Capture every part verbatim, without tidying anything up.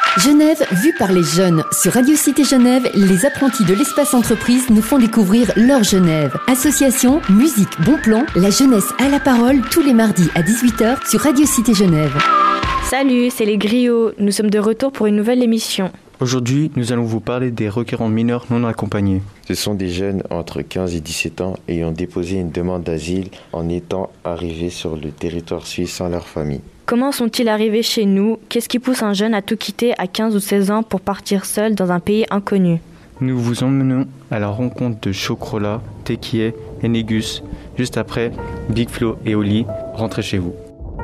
Genève, vue par les jeunes. Sur Radio Cité Genève, les apprentis de l'espace entreprise nous font découvrir leur Genève. Association, musique, bon plan, la jeunesse à la parole tous les mardis à dix-huit heures sur Radio Cité Genève. Salut, c'est les griots. Nous sommes de retour pour une nouvelle émission. Aujourd'hui, nous allons vous parler des requérants mineurs non accompagnés. Ce sont des jeunes entre quinze et dix-sept ans ayant déposé une demande d'asile en étant arrivés sur le territoire suisse sans leur famille. Comment sont-ils arrivés chez nous ? Qu'est-ce qui pousse un jeune à tout quitter à quinze ou seize ans pour partir seul dans un pays inconnu ? Nous vous emmenons à la rencontre de Chocrola, Tekié et Négus. Juste après, Big Flo et Oli, rentrez chez vous.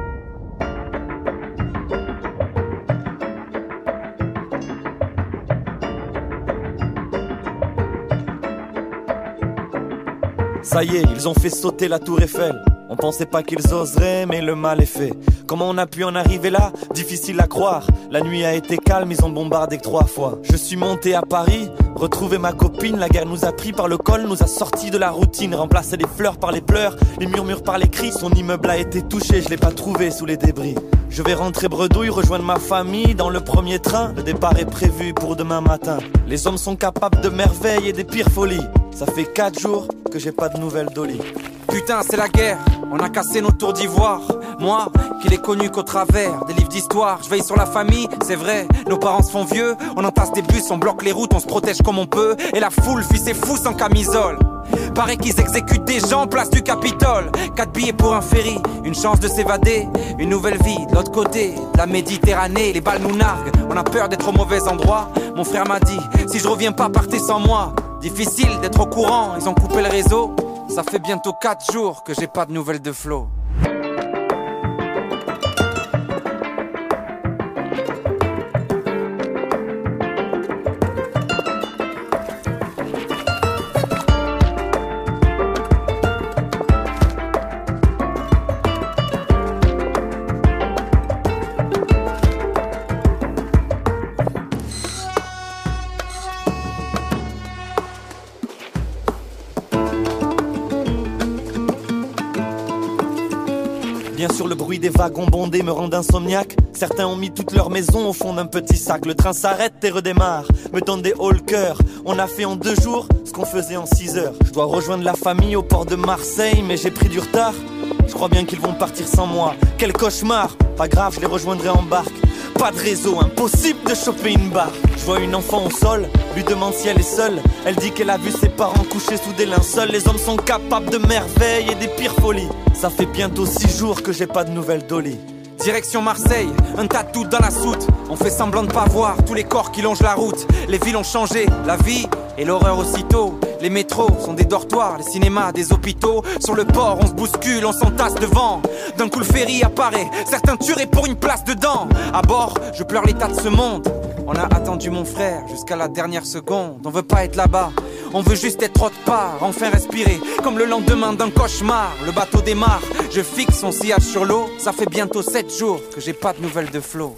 Ça y est, ils ont fait sauter la tour Eiffel. On pensait pas qu'ils oseraient, mais le mal est fait. Comment on a pu en arriver là ? Difficile à croire. La nuit a été calme, ils ont bombardé que trois fois. Je suis monté à Paris, retrouvé ma copine. La guerre nous a pris par le col, nous a sortis de la routine. Remplacé les fleurs par les pleurs, les murmures par les cris. Son immeuble a été touché, je l'ai pas trouvé sous les débris. Je vais rentrer bredouille, rejoindre ma famille dans le premier train. Le départ est prévu pour demain matin. Les hommes sont capables de merveilles et des pires folies. Ça fait quatre jours que j'ai pas de nouvelles d'Oli. Putain, c'est la guerre, on a cassé nos tours d'ivoire. Moi, qui l'ai connu qu'au travers des livres d'histoire. Je veille sur la famille, c'est vrai, nos parents se font vieux. On entasse des bus, on bloque les routes, on se protège comme on peut. Et la foule fuit ses fous sans camisole. Paraît qu'ils exécutent des gens, place du Capitole. Quatre billets pour un ferry, une chance de s'évader. Une nouvelle vie de l'autre côté, de la Méditerranée. Les balles nous narguent, on a peur d'être au mauvais endroit. Mon frère m'a dit, si je reviens pas, partez sans moi. Difficile d'être au courant, ils ont coupé le réseau. Ça fait bientôt quatre jours que j'ai pas de nouvelles de Flo. Bien sûr, le bruit des wagons bondés me rend insomniaque. Certains ont mis toute leur maison au fond d'un petit sac. Le train s'arrête et redémarre, me donne des hauts le cœur. On a fait en deux jours ce qu'on faisait en six heures. Je dois rejoindre la famille au port de Marseille, mais j'ai pris du retard. Je crois bien qu'ils vont partir sans moi. Quel cauchemar, pas grave, je les rejoindrai en barque. Pas de réseau, impossible de choper une barre. Je vois une enfant au sol, lui demande si elle est seule. Elle dit qu'elle a vu ses parents couchés sous des linceuls. Les hommes sont capables de merveilles et des pires folies. Ça fait bientôt six jours que j'ai pas de nouvelles d'Oli. Direction Marseille, un tas de doutes dans la soute. On fait semblant de pas voir tous les corps qui longent la route. Les villes ont changé, la vie et l'horreur aussitôt. Les métros sont des dortoirs, les cinémas des hôpitaux. Sur le port on se bouscule, on s'entasse devant. D'un coup le ferry apparaît, certains tueraient pour une place dedans. À bord, je pleure l'état de ce monde. On a attendu mon frère jusqu'à la dernière seconde. On veut pas être là-bas, on veut juste être autre part. Enfin respirer, comme le lendemain d'un cauchemar. Le bateau démarre, je fixe son sillage sur l'eau. Ça fait bientôt sept jours que j'ai pas de nouvelles de Flo.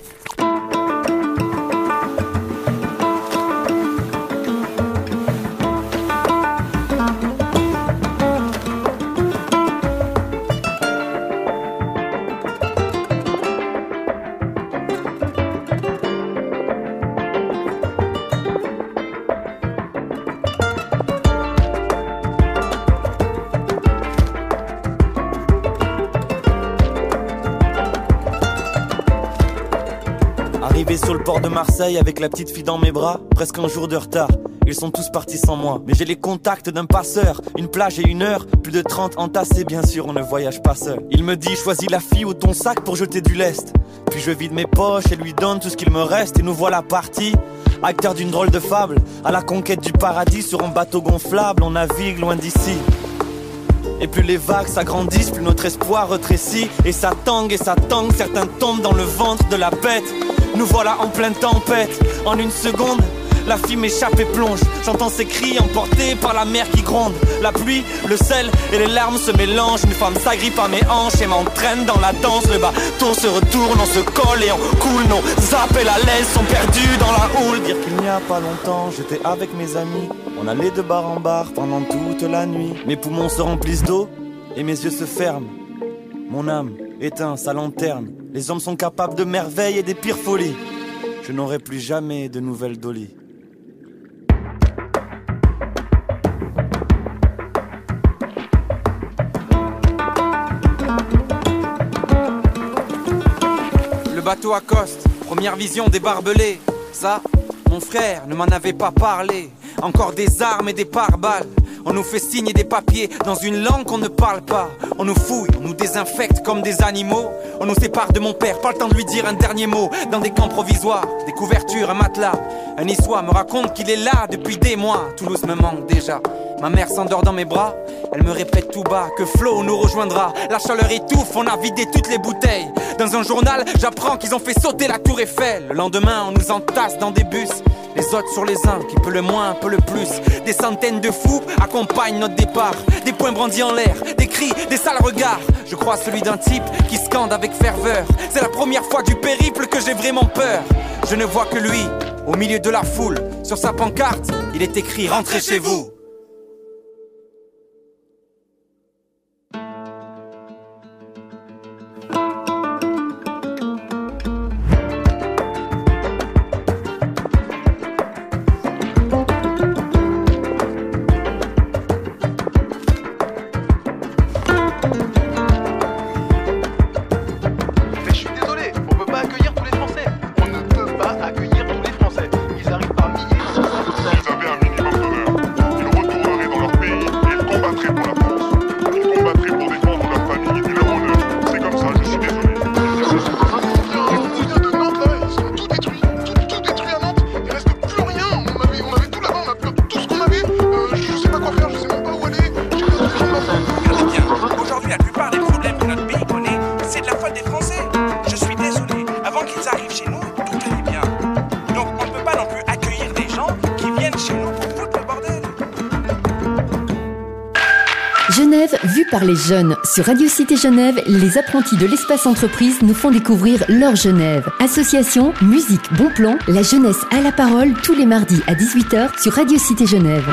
Arrivé sur le port de Marseille avec la petite fille dans mes bras, presque un jour de retard. Ils sont tous partis sans moi, mais j'ai les contacts d'un passeur. Une plage et une heure, plus de trente entassés, bien sûr on ne voyage pas seul. Il me dit choisis la fille ou ton sac pour jeter du lest. Puis je vide mes poches et lui donne tout ce qu'il me reste. Et nous voilà partis, acteurs d'une drôle de fable, à la conquête du paradis sur un bateau gonflable. On navigue loin d'ici. Et plus les vagues s'agrandissent, plus notre espoir retrécit. Et ça tangue et ça tangue, certains tombent dans le ventre de la bête. Nous voilà en pleine tempête, en une seconde, la fille m'échappe et plonge. J'entends ses cris emportés par la mer qui gronde. La pluie, le sel et les larmes se mélangent. Une femme s'agrippe à mes hanches et m'entraîne dans la danse. Le bateau se retourne, on se colle et on coule. Nos appels à l'aise sont perdus dans la houle. Dire qu'il n'y a pas longtemps, j'étais avec mes amis. On allait de bar en bar pendant toute la nuit. Mes poumons se remplissent d'eau et mes yeux se ferment. Mon âme éteint sa lanterne. Les hommes sont capables de merveilles et des pires folies. je n'aurai plus jamais de nouvelles d'Oli. Le bateau accoste, première vision des barbelés. Ça, mon frère ne m'en avait pas parlé. Encore des armes et des pare-balles. On nous fait signer des papiers dans une langue qu'on ne parle pas. On nous fouille, on nous désinfecte comme des animaux. On nous sépare de mon père, pas le temps de lui dire un dernier mot. Dans des camps provisoires, des couvertures, un matelas. Un niçois me raconte qu'il est là depuis des mois. Toulouse me manque déjà. Ma mère s'endort dans mes bras. Elle me répète tout bas que Flo nous rejoindra. La chaleur étouffe, on a vidé toutes les bouteilles. Dans un journal, j'apprends qu'ils ont fait sauter la tour Eiffel. Le lendemain, on nous entasse dans des bus. Les autres sur les uns, qui peut le moins, peut le plus. Des centaines de fous accompagnent notre départ. Des poings brandis en l'air, des cris, des sales regards. Je crois celui d'un type qui scande avec ferveur. C'est la première fois du périple que j'ai vraiment peur. Je ne vois que lui, au milieu de la foule. Sur sa pancarte, il est écrit « Rentrez chez vous ». Genève, vue par les jeunes. Sur Radio Cité Genève, les apprentis de l'espace entreprise nous font découvrir leur Genève. Association, musique, bon plan, la jeunesse à la parole tous les mardis à dix-huit heures sur Radio Cité Genève.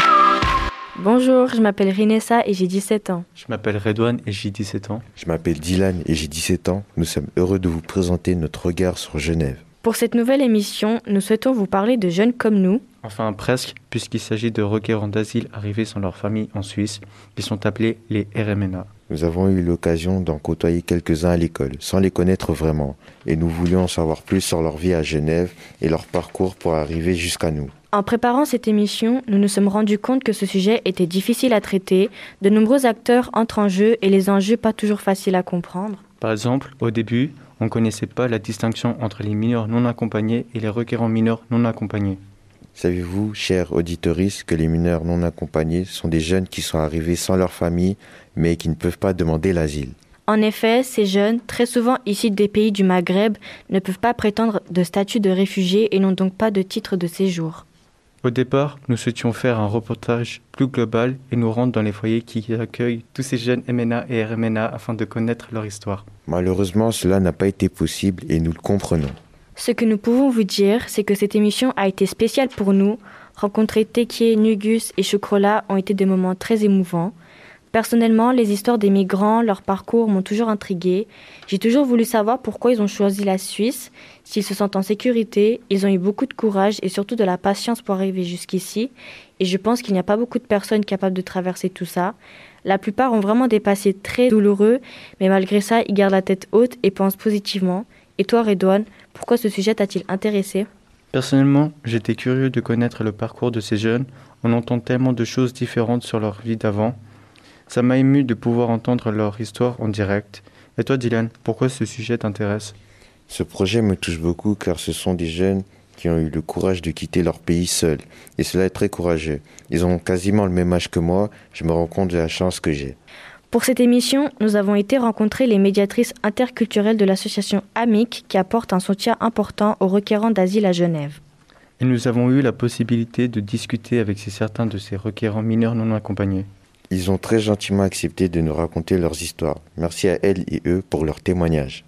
Bonjour, je m'appelle Rinessa et j'ai dix-sept ans. Je m'appelle Redouane et j'ai dix-sept ans. Je m'appelle Dylan et j'ai dix-sept ans. Nous sommes heureux de vous présenter notre regard sur Genève. Pour cette nouvelle émission, nous souhaitons vous parler de jeunes comme nous. Enfin presque, puisqu'il s'agit de requérants d'asile arrivés sans leur famille en Suisse, qui sont appelés les R M N A. Nous avons eu l'occasion d'en côtoyer quelques-uns à l'école, sans les connaître vraiment, et nous voulions en savoir plus sur leur vie à Genève et leur parcours pour arriver jusqu'à nous. En préparant cette émission, nous nous sommes rendus compte que ce sujet était difficile à traiter, de nombreux acteurs entrent en jeu et les enjeux pas toujours faciles à comprendre. Par exemple, au début, on ne connaissait pas la distinction entre les mineurs non accompagnés et les requérants mineurs non accompagnés. Savez-vous, chers auditeurs, que les mineurs non accompagnés sont des jeunes qui sont arrivés sans leur famille, mais qui ne peuvent pas demander l'asile? En effet, ces jeunes, très souvent issus des pays du Maghreb, ne peuvent pas prétendre de statut de réfugié et n'ont donc pas de titre de séjour. Au départ, nous souhaitions faire un reportage plus global et nous rendre dans les foyers qui accueillent tous ces jeunes M N A et R M N A afin de connaître leur histoire. Malheureusement, cela n'a pas été possible et nous le comprenons. Ce que nous pouvons vous dire, c'est que cette émission a été spéciale pour nous. Rencontrer Tekié, Nugus et Chocrola ont été des moments très émouvants. Personnellement, les histoires des migrants, leur parcours m'ont toujours intriguée. J'ai toujours voulu savoir pourquoi ils ont choisi la Suisse, s'ils se sentent en sécurité. Ils ont eu beaucoup de courage et surtout de la patience pour arriver jusqu'ici. Et je pense qu'il n'y a pas beaucoup de personnes capables de traverser tout ça. La plupart ont vraiment des passés très douloureux, mais malgré ça, ils gardent la tête haute et pensent positivement. Et toi, Redouane, pourquoi ce sujet t'a-t-il intéressé ? Personnellement, j'étais curieux de connaître le parcours de ces jeunes. On entend tellement de choses différentes sur leur vie d'avant. Ça m'a ému de pouvoir entendre leur histoire en direct. Et toi, Dylan, pourquoi ce sujet t'intéresse ? Ce projet me touche beaucoup car ce sont des jeunes qui ont eu le courage de quitter leur pays seuls. Et cela est très courageux. Ils ont quasiment le même âge que moi. Je me rends compte de la chance que j'ai. Pour cette émission, nous avons été rencontrer les médiatrices interculturelles de l'association Amic qui apporte un soutien important aux requérants d'asile à Genève. Et nous avons eu la possibilité de discuter avec certains de ces requérants mineurs non accompagnés. Ils ont très gentiment accepté de nous raconter leurs histoires. Merci à elles et eux pour leur témoignage.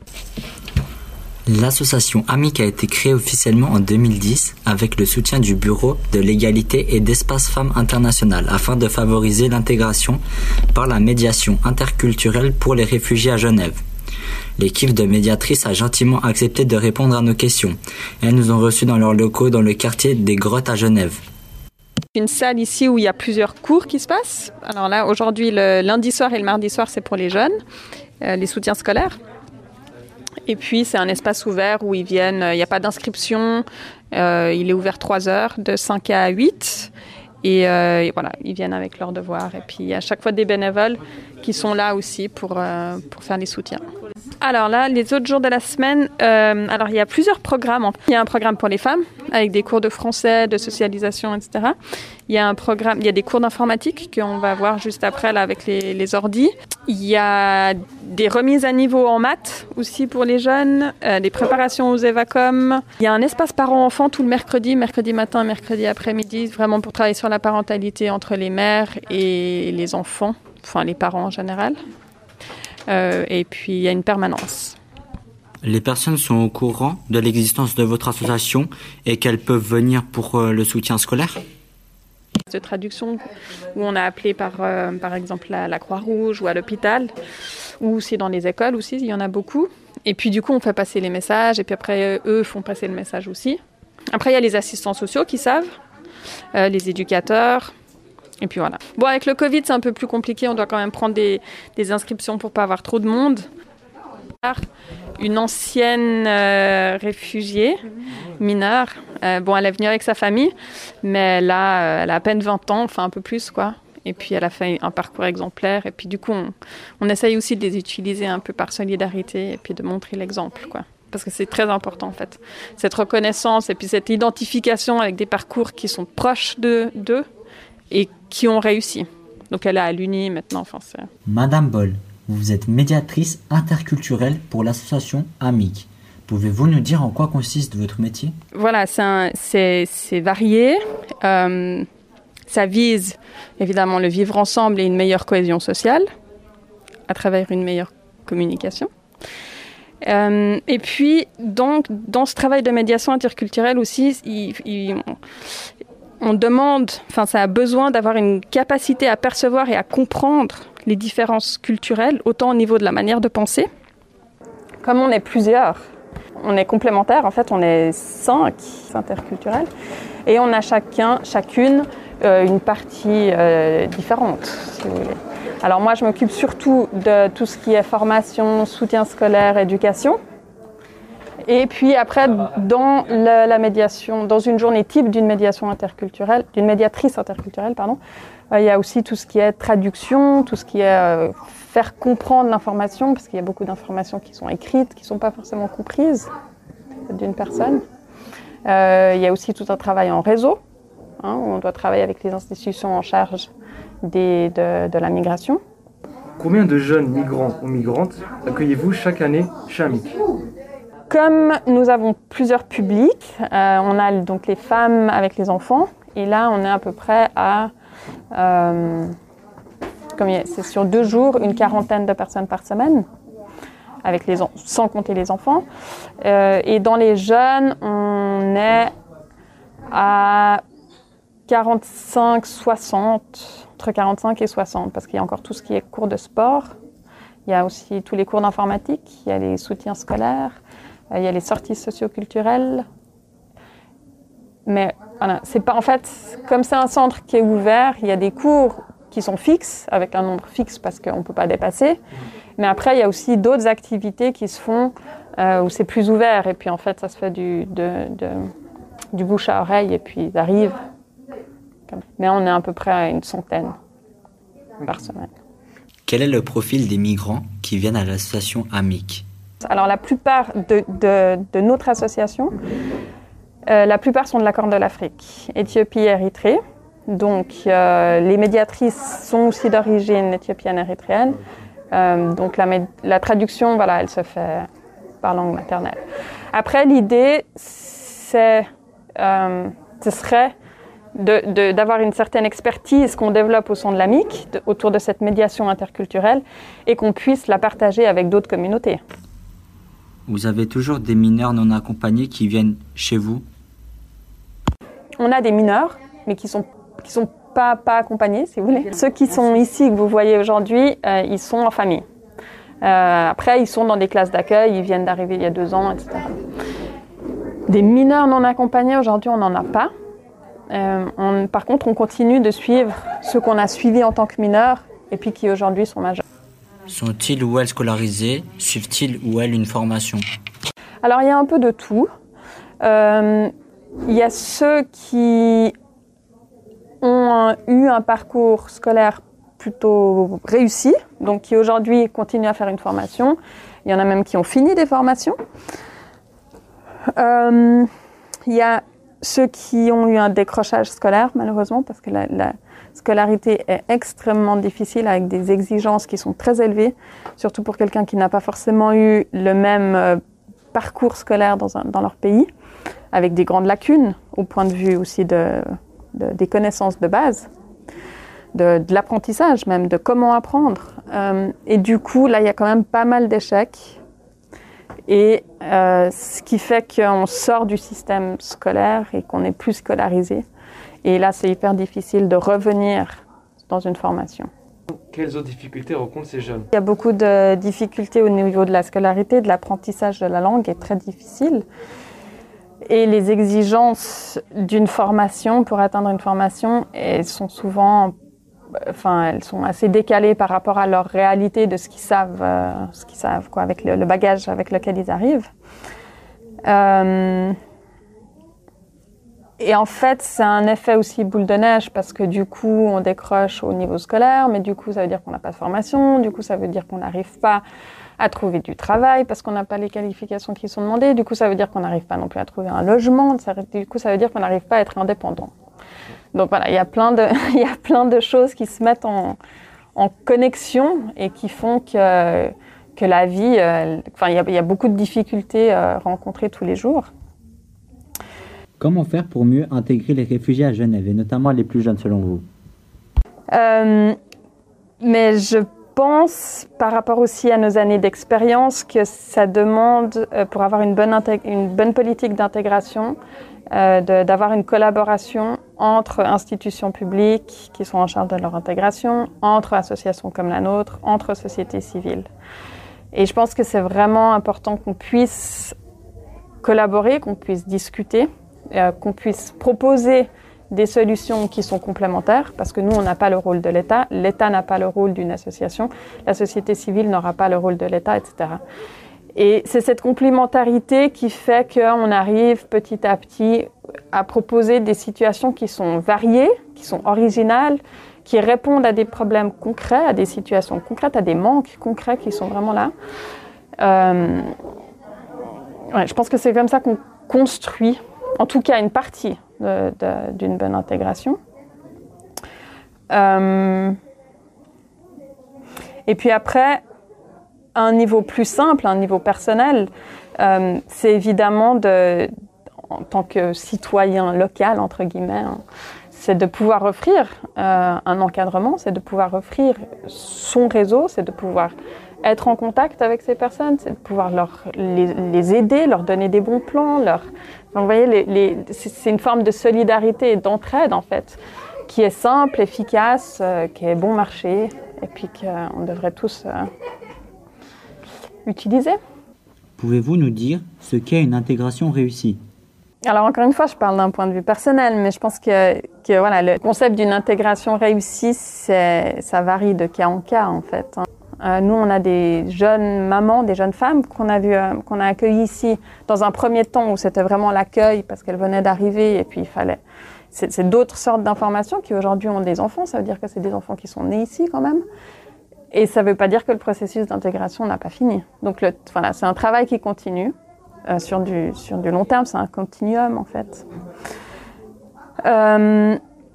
L'association Amic a été créée officiellement en deux mille dix avec le soutien du Bureau de l'égalité et d'Espace Femmes International afin de favoriser l'intégration par la médiation interculturelle pour les réfugiés à Genève. l'équipe de médiatrices a gentiment accepté de répondre à nos questions. Elles nous ont reçus dans leurs locaux dans le quartier des Grottes à Genève. Une salle ici où il y a plusieurs cours qui se passent. Alors là, aujourd'hui, le lundi soir et le mardi soir, c'est pour les jeunes, euh, les soutiens scolaires. Et puis, c'est un espace ouvert où ils viennent, il n'y a pas d'inscription, euh, il est ouvert trois heures, de cinq à huit. Et, euh, et voilà, ils viennent avec leurs devoirs. Et puis, il y a à chaque fois des bénévoles qui sont là aussi pour, euh, pour faire les soutiens. Alors là, les autres jours de la semaine, euh, alors il y a plusieurs programmes. Il y a un programme pour les femmes, avec des cours de français, de socialisation, et cetera. Il y a un programme, il y a des cours d'informatique qu'on va voir juste après là, avec les, les ordis. Il y a des remises à niveau en maths aussi pour les jeunes, euh, des préparations aux évacom. Il y a un espace parents-enfants tout le mercredi, mercredi matin, mercredi après-midi, vraiment pour travailler sur la parentalité entre les mères et les enfants, enfin les parents en général. Euh, et puis, il y a une permanence. Les personnes sont au courant de l'existence de votre association et qu'elles peuvent venir pour euh, le soutien scolaire ? De traduction où on a appelé par, euh, par exemple la, la Croix-Rouge ou à l'hôpital, ou c'est dans les écoles aussi, il y en a beaucoup. Et puis du coup, on fait passer les messages et puis après, eux font passer le message aussi. Après, il y a les assistants sociaux qui savent, euh, les éducateurs. Et puis voilà. Bon, avec le Covid, c'est un peu plus compliqué. On doit quand même prendre des, des inscriptions pour pas avoir trop de monde. Une ancienne euh, réfugiée mineure. Euh, bon, elle est venue avec sa famille, mais là, euh, elle a à peine vingt ans, enfin un peu plus, quoi. Et puis, elle a fait un parcours exemplaire. Et puis, du coup, on, on essaye aussi de les utiliser un peu par solidarité et puis de montrer l'exemple, quoi. Parce que c'est très important, en fait. Cette reconnaissance et puis cette identification avec des parcours qui sont proches de, d'eux et qui ont réussi. Donc elle est à l'Uni maintenant. Enfin, c'est... Madame Boll, vous êtes médiatrice interculturelle pour l'association Amic. Pouvez-vous nous dire en quoi consiste votre métier ? Voilà, c'est, un, c'est, c'est varié. Euh, ça vise évidemment le vivre ensemble et une meilleure cohésion sociale à travers une meilleure communication. Euh, et puis, donc, dans ce travail de médiation interculturelle aussi, il, il, on demande, enfin, ça a besoin d'avoir une capacité à percevoir et à comprendre les différences culturelles, autant au niveau de la manière de penser. Comme on est plusieurs, on est complémentaires, en fait, on est cinq interculturels, et on a chacun, chacune, euh, une partie euh, différente, si vous voulez. Alors moi, je m'occupe surtout de tout ce qui est formation, soutien scolaire, éducation. Et puis après, dans la, la médiation, dans une journée type d'une médiation interculturelle, d'une médiatrice interculturelle, pardon, euh, il y a aussi tout ce qui est traduction, tout ce qui est euh, faire comprendre l'information, parce qu'il y a beaucoup d'informations qui sont écrites, qui ne sont pas forcément comprises d'une personne. Euh, il y a aussi tout un travail en réseau, hein, où on doit travailler avec les institutions en charge des, de, de la migration. Combien de jeunes migrants ou migrantes accueillez-vous chaque année chez Amic ? Comme nous avons plusieurs publics, euh, on a donc les femmes avec les enfants, et là on est à peu près à, euh, comme c'est sur deux jours, une quarantaine de personnes par semaine, avec les, sans compter les enfants. Euh, et dans les jeunes, on est à quarante-cinq soixante, entre quarante-cinq et soixante, parce qu'il y a encore tout ce qui est cours de sport, il y a aussi tous les cours d'informatique, il y a les soutiens scolaires, il y a les sorties socio-culturelles. Mais voilà, c'est pas, en fait, comme c'est un centre qui est ouvert, il y a des cours qui sont fixes, avec un nombre fixe parce qu'on ne peut pas dépasser. Mais après, il y a aussi d'autres activités qui se font euh, où c'est plus ouvert. Et puis en fait, ça se fait du, de, de, du bouche à oreille et puis ils arrivent. Mais on est à peu près à une centaine par semaine. Quel est le profil des migrants qui viennent à l'association Amic ? Alors la plupart de, de, de notre association, euh, la plupart sont de la Corne de l'Afrique, Éthiopie et Érythrée. Donc euh, les médiatrices sont aussi d'origine éthiopienne et érythréenne. Euh, donc la, la traduction, voilà, elle se fait par langue maternelle. Après, l'idée, c'est, euh, ce serait de, de, d'avoir une certaine expertise qu'on développe au sein de l'Amic de, autour de cette médiation interculturelle et qu'on puisse la partager avec d'autres communautés. Vous avez toujours des mineurs non accompagnés qui viennent chez vous ? On a des mineurs, mais qui sont qui sont pas pas accompagnés, si vous voulez. Ceux qui sont ici que vous voyez aujourd'hui, euh, ils sont en famille. Euh, après, ils sont dans des classes d'accueil, ils viennent d'arriver il y a deux ans, et cetera. Des mineurs non accompagnés, aujourd'hui, on n'en a pas. Euh, on, par contre, on continue de suivre ceux qu'on a suivis en tant que mineurs et puis qui aujourd'hui sont majeurs. Sont-ils ou elles scolarisés? Suivent-ils ou elles une formation? Alors, il y a un peu de tout. Euh, il y a ceux qui ont eu un parcours scolaire plutôt réussi, donc qui aujourd'hui continuent à faire une formation. Il y en a même qui ont fini des formations. Euh, il y a ceux qui ont eu un décrochage scolaire, malheureusement, parce que la, la scolarité est extrêmement difficile avec des exigences qui sont très élevées, surtout pour quelqu'un qui n'a pas forcément eu le même euh, parcours scolaire dans, un, dans leur pays, avec des grandes lacunes au point de vue aussi de, de, des connaissances de base, de, de l'apprentissage même, de comment apprendre. Euh, et du coup, là, il y a quand même pas mal d'échecs. Et euh, ce qui fait qu'on sort du système scolaire et qu'on est plus scolarisé. Et là, c'est hyper difficile de revenir dans une formation. Quelles autres difficultés rencontrent ces jeunes? Il y a beaucoup de difficultés au niveau de la scolarité, de l'apprentissage de la langue est très difficile. Et les exigences d'une formation, pour atteindre une formation, elles sont souvent, enfin, elles sont assez décalées par rapport à leur réalité de ce qu'ils savent, euh, ce qu'ils savent, quoi, avec le, le bagage avec lequel ils arrivent. Euh, et en fait, c'est un effet aussi boule de neige parce que du coup, on décroche au niveau scolaire, mais du coup, ça veut dire qu'on n'a pas de formation, du coup, ça veut dire qu'on n'arrive pas à trouver du travail parce qu'on n'a pas les qualifications qui sont demandées, du coup, ça veut dire qu'on n'arrive pas non plus à trouver un logement, ça, du coup, ça veut dire qu'on n'arrive pas à être indépendant. Donc voilà, il y a plein de, il y a plein de choses qui se mettent en, en connexion et qui font que, que la vie, euh, enfin, il y, a, il y a beaucoup de difficultés euh, rencontrées tous les jours. Comment faire pour mieux intégrer les réfugiés à Genève, et notamment les plus jeunes selon vous? euh, Mais je pense, par rapport aussi à nos années d'expérience, que ça demande, euh, pour avoir une bonne, intég- une bonne politique d'intégration, Euh, de, d'avoir une collaboration entre institutions publiques qui sont en charge de leur intégration, entre associations comme la nôtre, entre sociétés civiles. Et je pense que c'est vraiment important qu'on puisse collaborer, qu'on puisse discuter, euh, qu'on puisse proposer des solutions qui sont complémentaires, parce que nous, on n'a pas le rôle de l'État, l'État n'a pas le rôle d'une association, la société civile n'aura pas le rôle de l'État, et cetera. Et c'est cette complémentarité qui fait qu'on arrive petit à petit à proposer des situations qui sont variées, qui sont originales, qui répondent à des problèmes concrets, à des situations concrètes, à des manques concrets qui sont vraiment là. Euh, ouais, je pense que c'est comme ça qu'on construit, en tout cas une partie de, de, d'une bonne intégration. Euh, et puis après, à un niveau plus simple, à un niveau personnel, euh, c'est évidemment, de, en tant que citoyen local, entre guillemets, hein, c'est de pouvoir offrir euh, un encadrement, c'est de pouvoir offrir son réseau, c'est de pouvoir être en contact avec ces personnes, c'est de pouvoir leur, les, les aider, leur donner des bons plans. Leur, enfin, vous voyez, les, les, c'est une forme de solidarité et d'entraide, en fait, qui est simple, efficace, euh, qui est bon marché, et puis qu'on devrait tous... Euh, utiliser. Pouvez-vous nous dire ce qu'est une intégration réussie? Alors encore une fois, je parle d'un point de vue personnel, mais je pense que, que voilà, le concept d'une intégration réussie, c'est, ça varie de cas en cas en fait. Euh, nous, on a des jeunes mamans, des jeunes femmes qu'on a vu, euh, qu'on a accueillies ici dans un premier temps où c'était vraiment l'accueil parce qu'elles venaient d'arriver et puis il fallait. C'est, c'est d'autres sortes d'informations qui aujourd'hui ont des enfants. Ça veut dire que c'est des enfants qui sont nés ici quand même. Et ça ne veut pas dire que le processus d'intégration n'a pas fini. Donc le, voilà, c'est un travail qui continue euh, sur, du, sur du long terme, c'est un continuum en fait. Euh,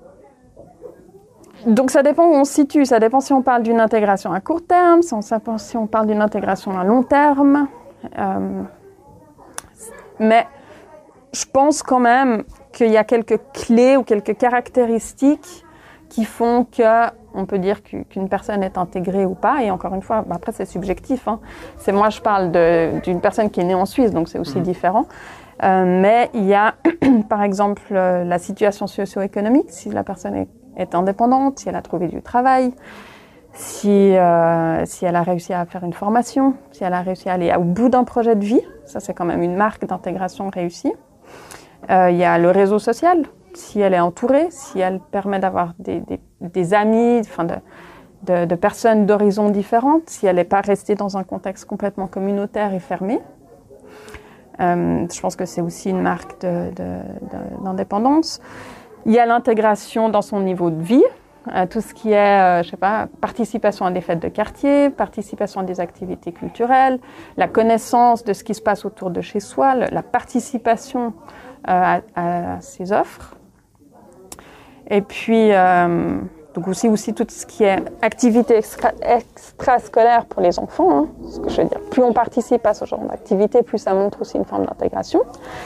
donc ça dépend où on se situe, ça dépend si on parle d'une intégration à court terme, si on, si on parle d'une intégration à long terme. Euh, mais je pense quand même qu'il y a quelques clés ou quelques caractéristiques qui font que on peut dire qu'une personne est intégrée ou pas. Et encore une fois, bah après c'est subjectif. Hein. C'est moi, je parle de, d'une personne qui est née en Suisse, donc c'est aussi mmh. différent. Euh, mais il y a, par exemple, euh, la situation socio-économique, si la personne est, est indépendante, si elle a trouvé du travail, si, euh, si elle a réussi à faire une formation, si elle a réussi à aller au bout d'un projet de vie. Ça, c'est quand même une marque d'intégration réussie. Euh, il y a le réseau social, si elle est entourée, si elle permet d'avoir des, des, des amis, enfin de, de, de personnes d'horizons différentes, si elle n'est pas restée dans un contexte complètement communautaire et fermé. Euh, je pense que c'est aussi une marque de, de, de, d'indépendance. Il y a l'intégration dans son niveau de vie, euh, tout ce qui est, euh, je sais pas, participation à des fêtes de quartier, participation à des activités culturelles, la connaissance de ce qui se passe autour de chez soi, le, la participation euh, à, à ces offres. Et puis, euh, donc aussi, aussi tout ce qui est activité extra, extrascolaire pour les enfants. Hein, ce que je veux dire, plus on participe à ce genre d'activité, plus ça montre aussi une forme d'intégration.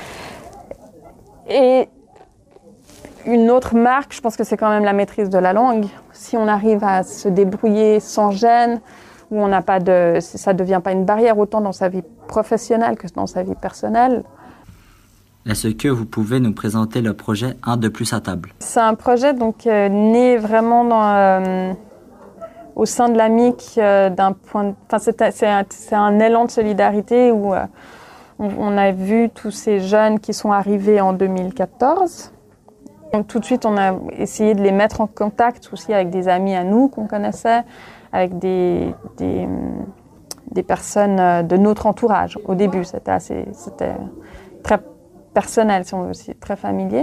Et une autre marque, je pense que c'est quand même la maîtrise de la langue. Si on arrive à se débrouiller sans gêne, où on n'a pas de, ça ne devient pas une barrière autant dans sa vie professionnelle que dans sa vie personnelle. Est-ce que vous pouvez nous présenter le projet Un de plus à table? C'est un projet donc euh, né vraiment dans, euh, au sein de l'A M I C euh, d'un point. De, enfin, c'est, c'est, un, c'est un élan de solidarité où euh, on, on a vu tous ces jeunes qui sont arrivés en deux mille quatorze. Donc tout de suite, on a essayé de les mettre en contact aussi avec des amis à nous qu'on connaissait, avec des, des, des personnes de notre entourage. Au début, c'était assez, c'était très personnel, si on veut aussi, très familier.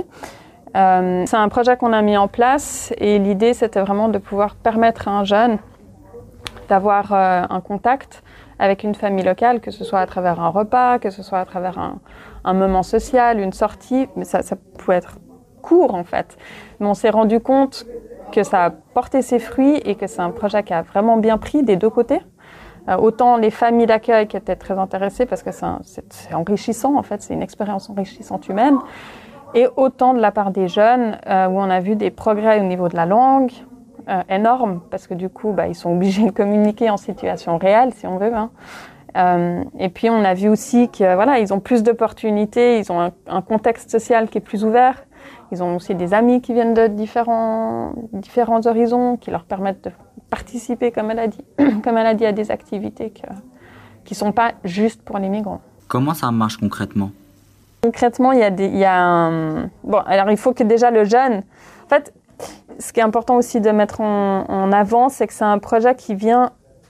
Euh, c'est un projet qu'on a mis en place et l'idée, c'était vraiment de pouvoir permettre à un jeune d'avoir euh, un contact avec une famille locale, que ce soit à travers un repas, que ce soit à travers un, un moment social, une sortie, mais ça, ça pouvait être court en fait. Mais on s'est rendu compte que ça a porté ses fruits et que c'est un projet qui a vraiment bien pris des deux côtés. Euh, autant les familles d'accueil qui étaient très intéressées parce que c'est, un, c'est, c'est enrichissant en fait, c'est une expérience enrichissante humaine, et autant de la part des jeunes euh, où on a vu des progrès au niveau de la langue euh, énormes parce que du coup bah, ils sont obligés de communiquer en situation réelle si on veut. Hein. Euh, et puis on a vu aussi que voilà, ils ont plus d'opportunités, ils ont un, un contexte social qui est plus ouvert. Ils ont aussi des amis qui viennent de différents, différents horizons, qui leur permettent de participer, comme elle a dit, comme elle a dit, à des activités que, qui ne sont pas juste pour les migrants. Comment ça marche concrètement? Concrètement, il y a des, il y a un... Bon, alors il faut que déjà le jeune... En fait, ce qui est important aussi de mettre en, en avant, c'est que c'est un projet qui vient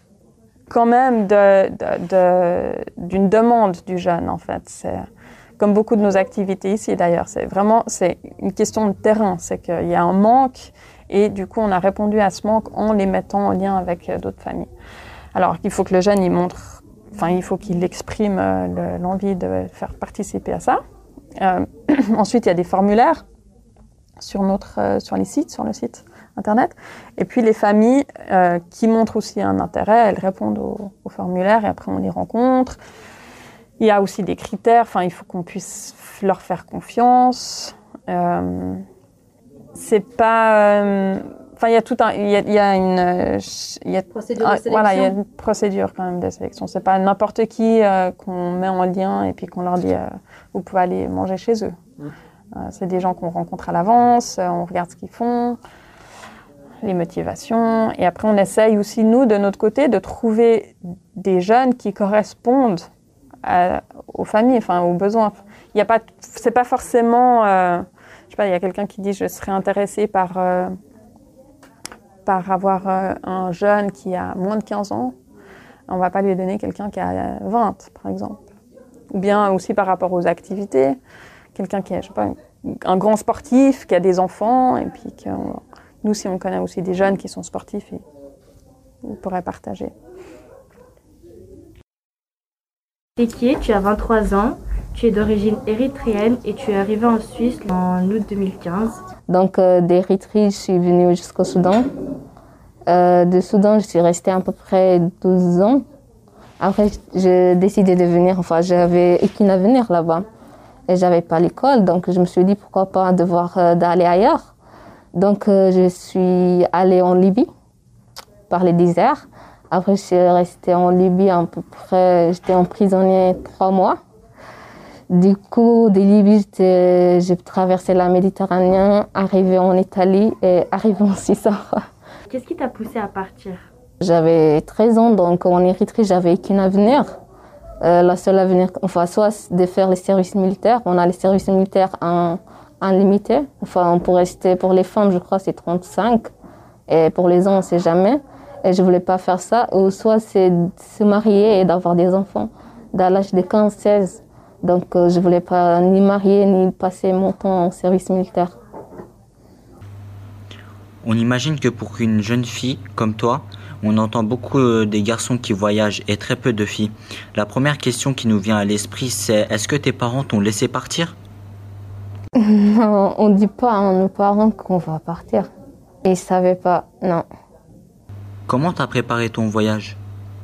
quand même de, de, de, d'une demande du jeune, en fait. C'est... Comme beaucoup de nos activités ici d'ailleurs, c'est vraiment c'est une question de terrain, c'est qu'il y a un manque et du coup on a répondu à ce manque en les mettant en lien avec d'autres familles. Alors il faut que le jeune il montre, enfin il faut qu'il exprime le, l'envie de faire participer à ça. Euh, ensuite il y a des formulaires sur notre euh, sur les sites, sur le site internet, et puis les familles euh, qui montrent aussi un intérêt, elles répondent aux, aux formulaires et après on les rencontre. Il y a aussi des critères, enfin, il faut qu'on puisse leur faire confiance. Euh, c'est pas, euh, enfin, il y a tout un, il y a, il y a une, il y a, procédure de sélection. Voilà, il y a une procédure quand même de sélection. C'est pas n'importe qui euh, qu'on met en lien et puis qu'on leur dit, euh, vous pouvez aller manger chez eux. Mmh. Euh, c'est des gens qu'on rencontre à l'avance, euh, on regarde ce qu'ils font, les motivations, et après on essaye aussi nous de notre côté de trouver des jeunes qui correspondent À, aux familles, enfin aux besoins. Il y a pas, c'est pas forcément, euh, je sais pas, il y a quelqu'un qui dit je serais intéressé par euh, par avoir euh, un jeune qui a moins de quinze ans. On va pas lui donner quelqu'un qui a vingt, par exemple. Ou bien aussi par rapport aux activités, quelqu'un qui est, je sais pas, un grand sportif qui a des enfants et puis que on, nous, si on connaît aussi des jeunes qui sont sportifs, et, on pourrait partager. Tekié, tu as vingt-trois ans, tu es d'origine érythréenne et tu es arrivée en Suisse en août deux mille quinze. Donc euh, d'Érythrée, je suis venue jusqu'au Soudan. Euh, de Soudan, je suis restée à peu près douze ans. Après, j'ai décidé de venir, enfin j'avais aucun avenir là-bas. Et j'avais pas l'école, donc je me suis dit pourquoi pas devoir euh, d'aller ailleurs. Donc euh, je suis allée en Libye, par les déserts. Après, je suis restée en Libye à peu près, j'étais emprisonnée trois mois. Du coup, de Libye, j'ai traversé la Méditerranée, arrivée en Italie et arrivée en Suisse. Qu'est-ce qui t'a poussée à partir? J'avais treize ans, donc en Érythrée, j'avais aucun avenir. Euh, la seule avenir, enfin, soit de faire les services militaires. On a les services militaires en, en limité. Enfin, pour rester, pour les femmes, je crois, c'est trente-cinq. Et pour les hommes, on ne sait jamais. Et je ne voulais pas faire ça. Ou soit c'est de se marier et d'avoir des enfants à l'âge de quinze seize. Donc, euh, je ne voulais pas ni marier, ni passer mon temps en service militaire. On imagine que pour une jeune fille comme toi, on entend beaucoup des garçons qui voyagent et très peu de filles. La première question qui nous vient à l'esprit, c'est est-ce que tes parents t'ont laissé partir? Non, on ne dit pas à nos parents qu'on va partir. Ils ne savaient pas, non. Comment t'as préparé ton voyage?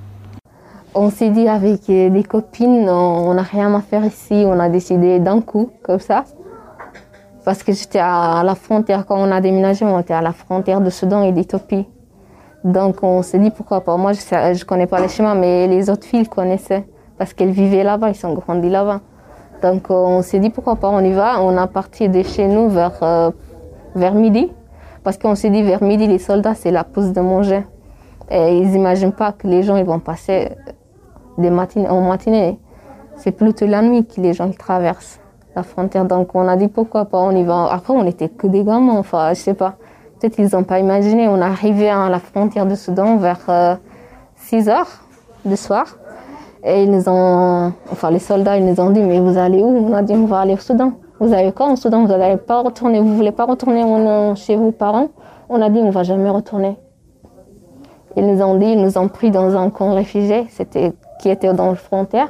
On s'est dit avec des copines, on n'a rien à faire ici, on a décidé d'un coup, comme ça. Parce que j'étais à la frontière, quand on a déménagé, on était à la frontière de Soudan et d'Éthiopie. Donc on s'est dit pourquoi pas. Moi, je ne connais pas les chemins, mais les autres filles connaissaient. Parce qu'elles vivaient là-bas, ils sont grandis là-bas. Donc on s'est dit pourquoi pas, on y va. On a parti de chez nous vers, euh, vers midi. Parce qu'on s'est dit vers midi, les soldats, c'est la pause de manger. Et ils n'imaginent pas que les gens ils vont passer des matinées, en matinée. C'est plutôt la nuit que les gens ils traversent la frontière. Donc on a dit pourquoi pas, on y va. Après, on n'était que des gamins, enfin, je sais pas. Peut-être qu'ils n'ont pas imaginé. On est arrivé à la frontière de Soudan vers euh, six heures du soir. Et ils nous ont, enfin les soldats, ils nous ont dit, mais vous allez où? On a dit, on va aller au Soudan. Vous allez quoi au Soudan? Vous n'allez pas retourner, vous ne voulez pas retourner on, chez vos parents? On a dit, on ne va jamais retourner. Ils nous ont dit, ils nous ont pris dans un camp réfugié, c'était, qui était dans la frontière.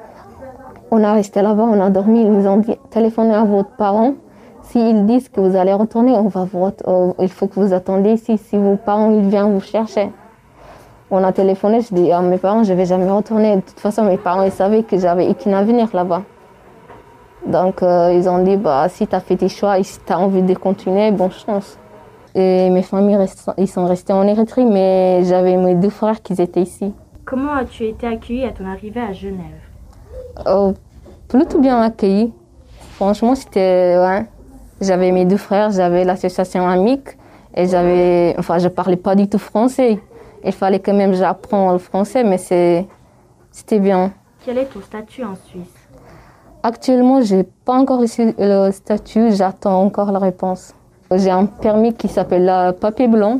On a resté là-bas, on a dormi, ils nous ont dit, téléphonez à vos parents. S'ils disent que vous allez retourner, on va vous, euh, il faut que vous attendiez ici. Si vos parents ils viennent vous chercher. On a téléphoné, je dis à mes parents, je ne vais jamais retourner. De toute façon, mes parents ils savaient que j'avais aucun avenir là-bas. Donc euh, ils ont dit, bah, si tu as fait tes choix et si tu as envie de continuer, bonne chance. Et mes familles restent, ils sont restés en Érythrée, mais j'avais mes deux frères qui étaient ici. Comment as-tu été accueillie à ton arrivée à Genève? euh, Plutôt bien accueillie. Franchement, c'était... Ouais. J'avais mes deux frères, j'avais l'association Amic et j'avais, enfin, je parlais pas du tout français. Il fallait quand même que j'apprenne le français, mais c'est, c'était bien. Quel est ton statut en Suisse? Actuellement, j'ai pas encore reçu le statut, j'attends encore la réponse. J'ai un permis qui s'appelle le papier blanc.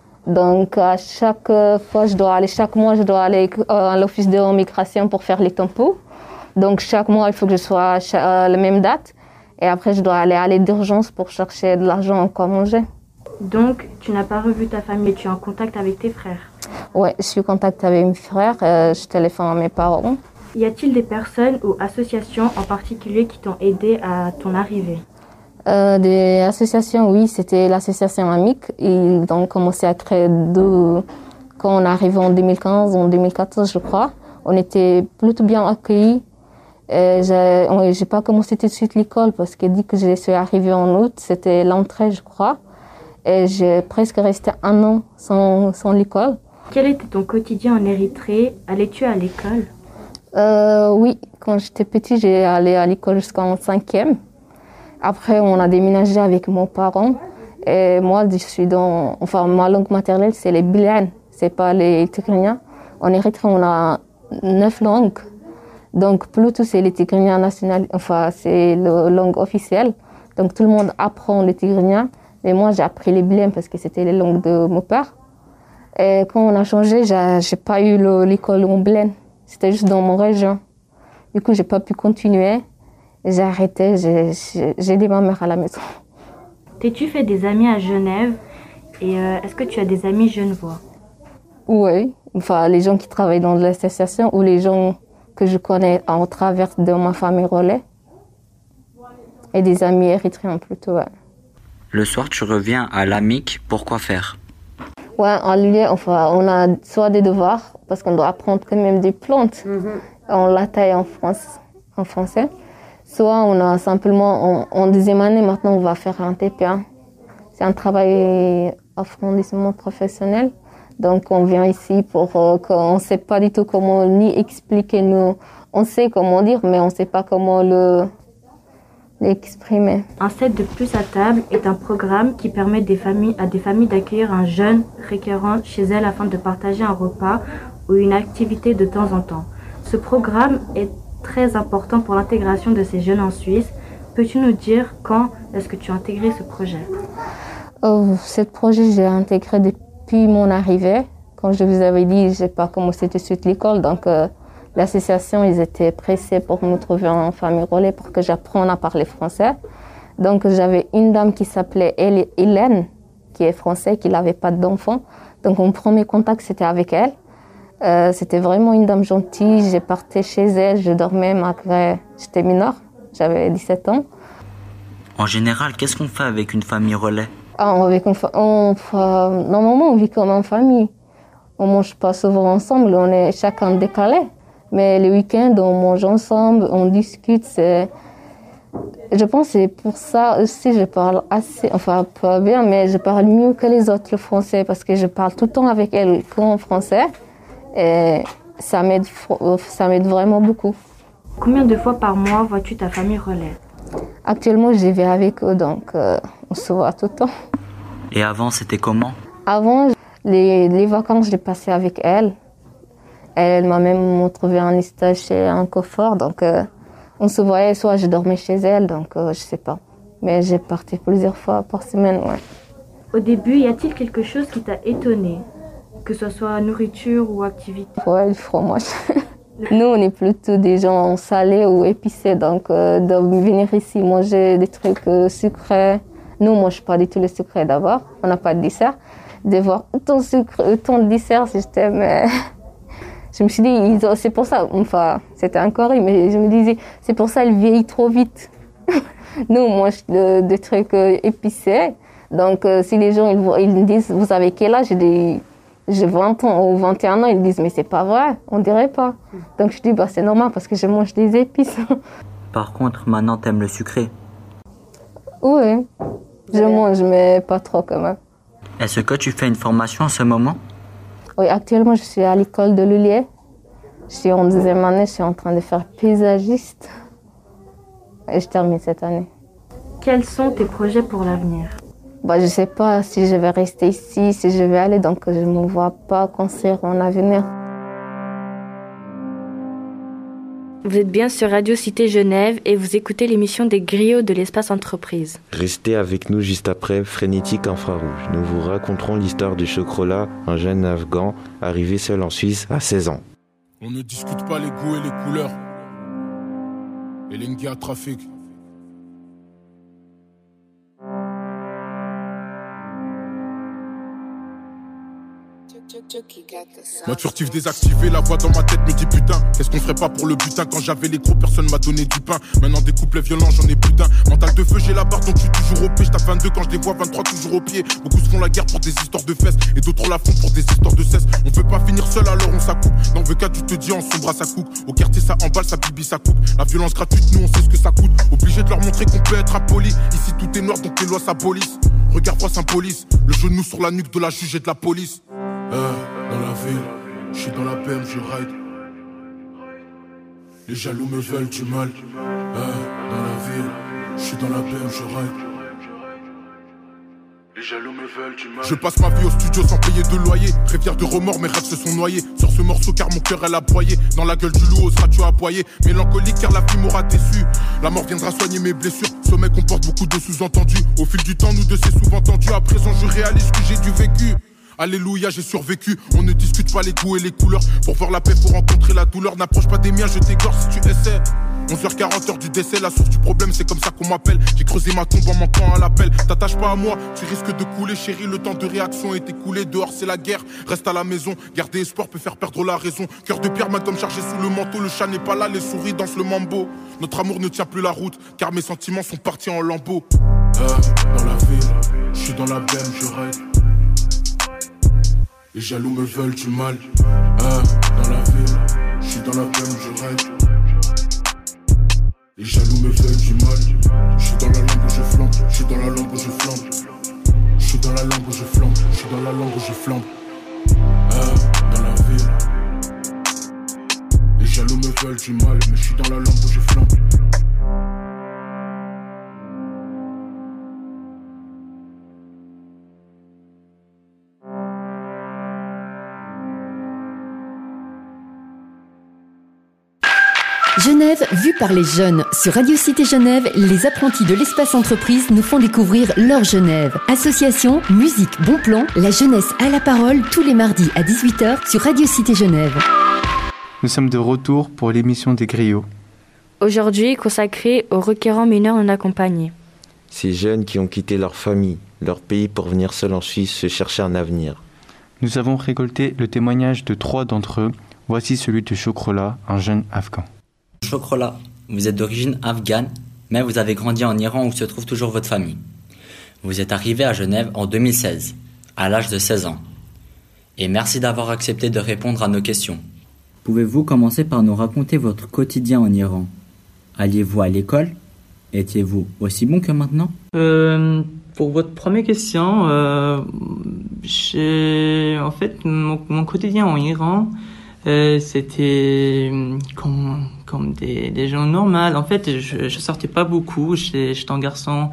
Donc, à chaque fois, je dois aller, chaque mois, je dois aller à l'office de migration pour faire les tempos. Donc, chaque mois, il faut que je sois à la même date. Et après, je dois aller à l'aide d'urgence pour chercher de l'argent à quoi manger. Donc, tu n'as pas revu ta famille, tu es en contact avec tes frères? Oui, je suis en contact avec mes frères, euh, je téléphone à mes parents. Y a-t-il des personnes ou associations en particulier qui t'ont aidé à ton arrivée? euh, Des associations, oui, c'était l'association Amic. Ils ont commencé à créer deux... Quand on est arrivé en deux mille quinze, en deux mille quatorze, je crois, on était plutôt bien accueillis. Et j'ai, j'ai pas commencé tout de suite l'école parce que dès que je suis arrivée en août, c'était l'entrée, je crois. Et j'ai presque resté un an sans, sans l'école. Quel était ton quotidien en Érythrée? Allais-tu à l'école? euh, Oui, quand j'étais petite, j'ai allé à l'école jusqu'en cinquième. Après, on a déménagé avec mon parent. Et moi, je suis dans... Enfin, ma langue maternelle, c'est les bilingues, c'est pas les Tigrinya. En Érythrée, on a neuf langues. Donc, plutôt, c'est les Tigrinya national, enfin, c'est la langue officielle. Donc, tout le monde apprend le Tigrinya. Mais moi, j'ai appris les bilingues parce que c'était les langues de mon père. Et quand on a changé, j'ai, j'ai pas eu le, l'école en bilingue. C'était juste dans mon région. Du coup, j'ai pas pu continuer. J'ai arrêté, j'ai, j'ai, j'ai aidé ma mère à la maison. T'es-tu fait des amis à Genève? Et euh, est-ce que tu as des amis genevois? Oui, enfin, les gens qui travaillent dans l'association ou les gens que je connais en travers de ma famille relais. Et des amis érythréens plutôt, ouais. Le soir, tu reviens à l'Amic, pourquoi faire? Ouais, en lieu, enfin, on a soit des devoirs, parce qu'on doit apprendre quand même des plantes. Mm-hmm. On la taille en, France, en français. Soit on a simplement, en, en deuxième année, maintenant, on va faire un T P A. C'est un travail approfondissement professionnel. Donc, on vient ici pour euh, qu'on ne sait pas du tout comment ni expliquer nous. On sait comment dire, mais on ne sait pas comment le, l'exprimer. Un sept de plus à table est un programme qui permet des familles, à des familles d'accueillir un jeune récurrent chez elles afin de partager un repas ou une activité de temps en temps. Ce programme est très important pour l'intégration de ces jeunes en Suisse. Peux-tu nous dire quand est-ce que tu as intégré ce projet? Oh, ce projet, j'ai intégré depuis mon arrivée. Comme je vous avais dit, je n'ai pas commencé tout de suite l'école, donc euh, l'association, ils étaient pressés pour me trouver en famille relais pour que j'apprenne à parler français. Donc j'avais une dame qui s'appelait Hélène, qui est française, qui n'avait pas d'enfant. Donc mon premier contact, c'était avec elle. Euh, c'était vraiment une dame gentille. J'ai parti chez elle, je dormais malgré j'étais mineure, j'avais dix-sept ans. En général, qu'est-ce qu'on fait avec une famille relais? Ah, avec une fa- on, euh, normalement, on vit comme en famille. On ne mange pas souvent ensemble, on est chacun décalé. Mais le week-end, on mange ensemble, on discute. C'est... Je pense que c'est pour ça aussi je parle assez, enfin pas bien, mais je parle mieux que les autres le français parce que je parle tout le temps avec elle qu'en français. Et ça m'aide, ça m'aide vraiment beaucoup. Combien de fois par mois vois-tu ta famille relais? Actuellement, j'y vais avec eux, donc euh, on se voit tout le temps. Et avant, c'était comment? Avant, les, les vacances, je les passais avec elle. Elle m'a même trouvé un stage chez un coiffeur, donc euh, on se voyait, soit je dormais chez elle, donc euh, je sais pas. Mais j'ai parti plusieurs fois par semaine, ouais. Au début, y a-t-il quelque chose qui t'a étonné? Que ce soit nourriture ou activité? Ouais, le fromage. Nous, on est plutôt des gens salés ou épicés, donc euh, de venir ici manger des trucs euh, sucrés. Nous, on ne mange pas du tout le sucré d'abord, on n'a pas de dessert. De voir autant de sucre, autant de dessert, j'étais, mais... Je me suis dit, c'est pour ça, enfin, c'était encore, mais je me disais, c'est pour ça qu'elle vieillit trop vite. Nous, on mange de, des trucs euh, épicés, donc euh, si les gens ils, ils me disent, vous avez quel âge? Je dis, j'ai vingt ans ou vingt et un ans, ils disent, mais c'est pas vrai, on dirait pas. Donc je dis, bah, c'est normal parce que je mange des épices. Par contre, maintenant, t'aimes le sucré? Oui, je mange, mais pas trop quand même. Est-ce que tu fais une formation en ce moment? Oui, actuellement, je suis à l'école de Lullier. Je suis en deuxième année, je suis en train de faire paysagiste. Et je termine cette année. Quels sont tes projets pour l'avenir? Bah, je ne sais pas si je vais rester ici, si je vais aller, donc je ne me vois pas construire mon avenir. Vous êtes bien sur Radio Cité Genève et vous écoutez l'émission des griots de l'espace entreprise. Restez avec nous juste après Frénétique Infrarouge. Nous vous raconterons l'histoire de Chokrola, un jeune Afghan arrivé seul en Suisse à seize ans. On ne discute pas les goûts et les couleurs. Et l'Engia trafic. Mode furtif désactivé, la voix dans ma tête me dit putain. Qu'est-ce qu'on ferait pas pour le butin? Quand j'avais les gros, personne m'a donné du pain. Maintenant des couplets violents, j'en ai plus d'un. Mental de feu, j'ai la barre donc je suis toujours au pied. J'tape vingt-deux quand je les vois, vingt-trois toujours au pied. Beaucoup se font la guerre pour des histoires de fesses et d'autres la font pour des histoires de cesse. On peut pas finir seul alors on s'accoupe. Dans le V K tu te dis en sombre à sa coupe. Au quartier ça emballe, ça bibi, ça coupe. La violence gratuite, nous on sait ce que ça coûte. Obligé de leur montrer qu'on peut être impoli. Ici tout est noir donc les lois s'abolissent. Regarde-moi symbolise le genou sur la nuque de la juge et de la police. Euh, dans la ville, je suis dans la peine, je ride. Les jaloux me veulent du mal. Euh, dans la ville, je suis dans la peine, je ride. Les jaloux me veulent du mal. Je passe ma vie au studio sans payer de loyer. Rivière de remords, mes rêves se sont noyés. Sur ce morceau car mon cœur elle a broyé. Dans la gueule du loup, oseras-tu aboyer? Mélancolique car la vie m'aura déçu. La mort viendra soigner mes blessures. Sommet comporte beaucoup de sous-entendus. Au fil du temps, nous deux c'est souvent tendu. À présent je réalise que j'ai du vécu. Alléluia, j'ai survécu. On ne discute pas les goûts et les couleurs. Pour voir la paix, faut rencontrer la douleur. N'approche pas des miens, je t'égorge si tu essaies. onze heures quarante, heure du décès, la source du problème, c'est comme ça qu'on m'appelle. J'ai creusé ma tombe en manquant à l'appel. T'attaches pas à moi, tu risques de couler, chérie. Le temps de réaction est écoulé. Dehors, c'est la guerre. Reste à la maison. Garder espoir peut faire perdre la raison. Cœur de pierre, main comme chargé sous le manteau. Le chat n'est pas là, les souris dansent le mambo. Notre amour ne tient plus la route, car mes sentiments sont partis en lambeaux. Euh, dans la ville, je suis dans la benne, je rêve. Les jaloux me veulent du mal. Euh, dans la ville, je suis dans la peine, je rêve. Les jaloux me veulent du mal. Je suis dans la langue où je flambe. Je suis dans la langue où je flambe. Je suis dans la langue où je flambe. Je suis dans la langue où je flambe. Euh, dans la ville. Les jaloux me veulent du mal, mais je suis dans la langue où je flambe. Genève, vue par les jeunes. Sur Radio Cité Genève, les apprentis de l'espace entreprise nous font découvrir leur Genève. Association, musique, bon plan, la jeunesse à la parole tous les mardis à dix-huit heures sur Radio Cité Genève. Nous sommes de retour pour l'émission des griots. Aujourd'hui consacrée aux requérants mineurs non accompagnés. Ces jeunes qui ont quitté leur famille, leur pays pour venir seuls en Suisse se chercher un avenir. Nous avons récolté le témoignage de trois d'entre eux. Voici celui de Chokrola, un jeune afghan. Chokrola, vous êtes d'origine afghane, mais vous avez grandi en Iran où se trouve toujours votre famille. Vous êtes arrivé à Genève en deux mille seize, à l'âge de seize ans. Et merci d'avoir accepté de répondre à nos questions. Pouvez-vous commencer par nous raconter votre quotidien en Iran? Alliez-vous à l'école? Étiez-vous aussi bon que maintenant? euh, Pour votre première question, euh, j'ai, en fait, mon, mon quotidien en Iran, euh, c'était comme, comme des, des gens normaux. En fait, je, je sortais pas beaucoup. J'étais, j'étais un garçon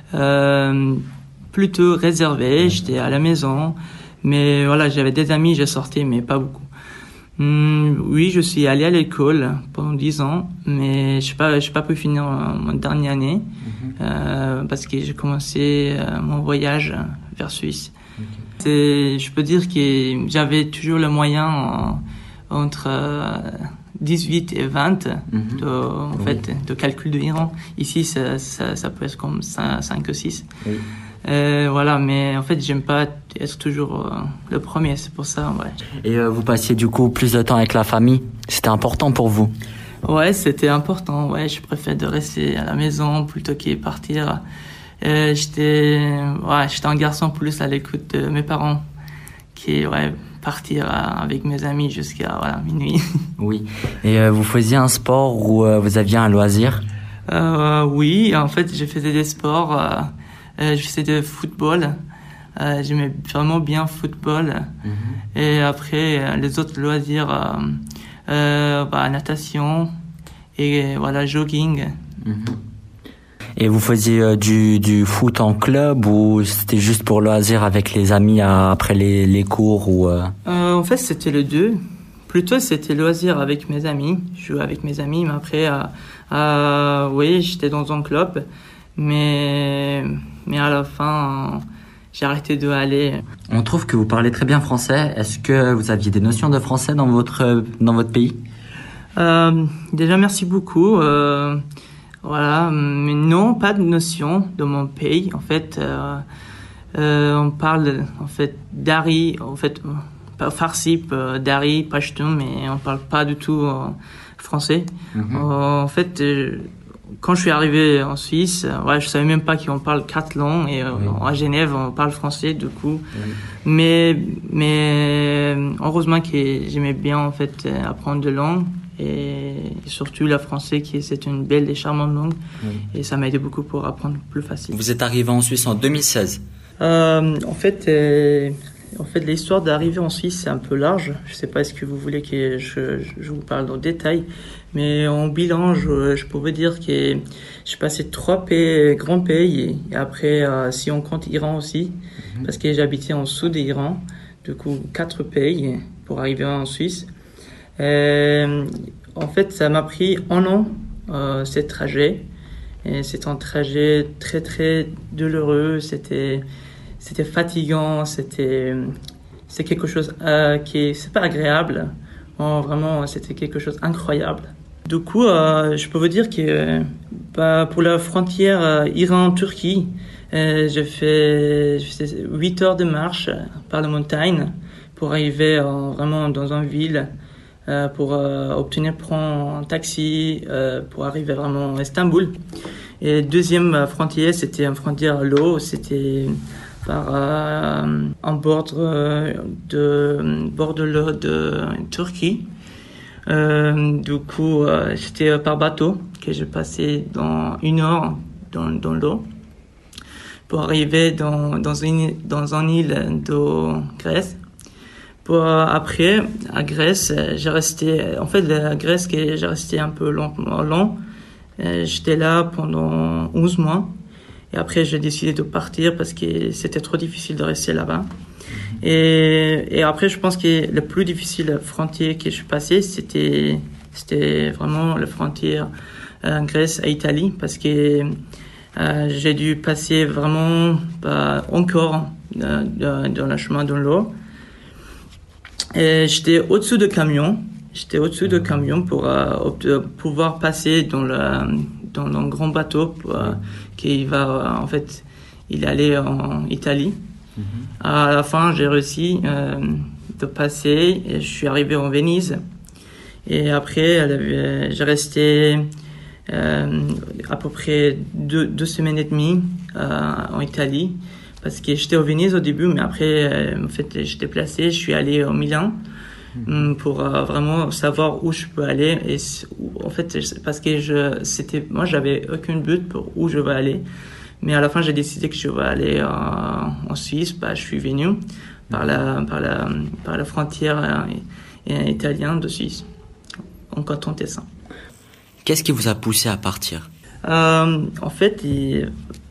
euh, plutôt réservé. J'étais à la maison, mais voilà, j'avais des amis, je sortais, mais pas beaucoup. Hum, oui, je suis allé à l'école pendant dix ans, mais je n'ai pas, j'ai pas pu finir mon dernière année mm-hmm. euh, parce que j'ai commencé euh, mon voyage vers Suisse. Okay. C'est, je peux dire que j'avais toujours le moyen euh, entre euh, dix-huit et vingt mm-hmm. de, en oui. fait, de calcul de l'Iran. Ici, ça, ça, ça peut être comme cinq ou six. Oui. Euh, voilà, mais en fait, j'aime pas être toujours euh, le premier, c'est pour ça, ouais. Et euh, vous passiez du coup plus de temps avec la famille? C'était important pour vous? Ouais, c'était important, ouais. Je préfère de rester à la maison plutôt que partir. Euh, j'étais, ouais, j'étais un garçon plus à l'écoute de mes parents, qui, ouais, partir avec mes amis jusqu'à, voilà, minuit. Oui. Et euh, vous faisiez un sport ou euh, vous aviez un loisir? Euh, oui, en fait, je faisais des sports. Euh, Euh, je faisais du football. Euh, j'aimais vraiment bien football. Mm-hmm. Et après, euh, les autres loisirs, euh, euh, bah, natation et voilà, jogging. Mm-hmm. Et vous faisiez euh, du, du foot en club ou c'était juste pour loisir avec les amis à, après les, les cours ou euh... Euh, en fait, c'était les deux. Plutôt, c'était loisir avec mes amis. Je jouais avec mes amis, mais après, euh, euh, oui, j'étais dans un club. Mais, mais à la fin, j'ai arrêté de aller. On trouve que vous parlez très bien français. Est-ce que vous aviez des notions de français dans votre, dans votre pays? euh, Déjà, merci beaucoup. Euh, voilà, mais non, pas de notion de mon pays. En fait, euh, euh, on parle en fait dari, en fait, pas farsi, dari, pashtun, mais on parle pas du tout euh, français. Mm-hmm. Euh, en fait. Euh, Quand je suis arrivé en Suisse, ouais, je savais même pas qu'on parle quatre langues et oui. euh, à Genève on parle français du coup. Oui. Mais mais heureusement que j'aimais bien en fait apprendre de langues et surtout le français qui c'est une belle et charmante langue oui. et ça m'a aidé beaucoup pour apprendre plus facile. Vous êtes arrivé en Suisse en deux mille seize. Euh, en fait. Euh, En fait, l'histoire d'arriver en Suisse, c'est un peu large. Je ne sais pas est-ce que vous voulez que je, je vous parle dans le détail. Mais en bilan, je, je pourrais dire que j'ai passé trois pays, grands pays. Et après, euh, si on compte Iran aussi, mm-hmm. parce que j'habitais en sud d'Iran. Du coup, quatre pays pour arriver en Suisse. Euh, en fait, ça m'a pris un an, euh, ce trajet. Et c'est un trajet très, très douloureux. C'était... C'était fatigant, c'était, c'était quelque chose euh, qui c'est pas agréable. Bon, vraiment, c'était quelque chose d'incroyable. Du coup, euh, je peux vous dire que bah, pour la frontière euh, Iran-Turquie, euh, j'ai fait, fait huit heures de marche par la montagne pour arriver euh, vraiment dans une ville, euh, pour euh, obtenir prendre un taxi, euh, pour arriver vraiment à Istanbul. Et la deuxième frontière, c'était une frontière à l'eau, c'était par euh, un bord de bord de l'eau de Turquie. Euh, du coup, euh, c'était par bateau que j'ai passé dans une heure dans, dans l'eau pour arriver dans dans une dans une île de Grèce. Pour après à Grèce, j'ai resté en fait la Grèce que j'ai resté un peu long, long. J'étais là pendant onze mois. Et après, j'ai décidé de partir parce que c'était trop difficile de rester là-bas. Et, et après, je pense que le plus difficile frontière que je suis passé, c'était C'était vraiment la frontière euh, Grèce à Italie, parce que euh, j'ai dû passer vraiment bah, encore euh, dans le chemin de l'eau. Et j'étais au-dessus de camion. J'étais au-dessus de camion pour euh, pouvoir passer dans le dans un grand bateau pour, euh, qui va euh, en fait il allait en Italie. Mm-hmm. À la fin, j'ai réussi euh, de passer et je suis arrivé en Venise. Et après, avait, j'ai resté euh, à peu près deux, deux semaines et demie euh, en Italie, parce que j'étais au Venise au début, mais après, euh, en fait, j'étais placé, je suis allé au Milan mmh. pour euh, vraiment savoir où je peux aller. Et en fait, parce que je, c'était, moi, j'avais aucun but pour où je vais aller. Mais à la fin, j'ai décidé que je vais aller euh, en Suisse. Bah, je suis venu par la, par la, par la frontière euh, italienne de Suisse, en canton Tessin. Qu'est-ce qui vous a poussé à partir? euh, En fait, il,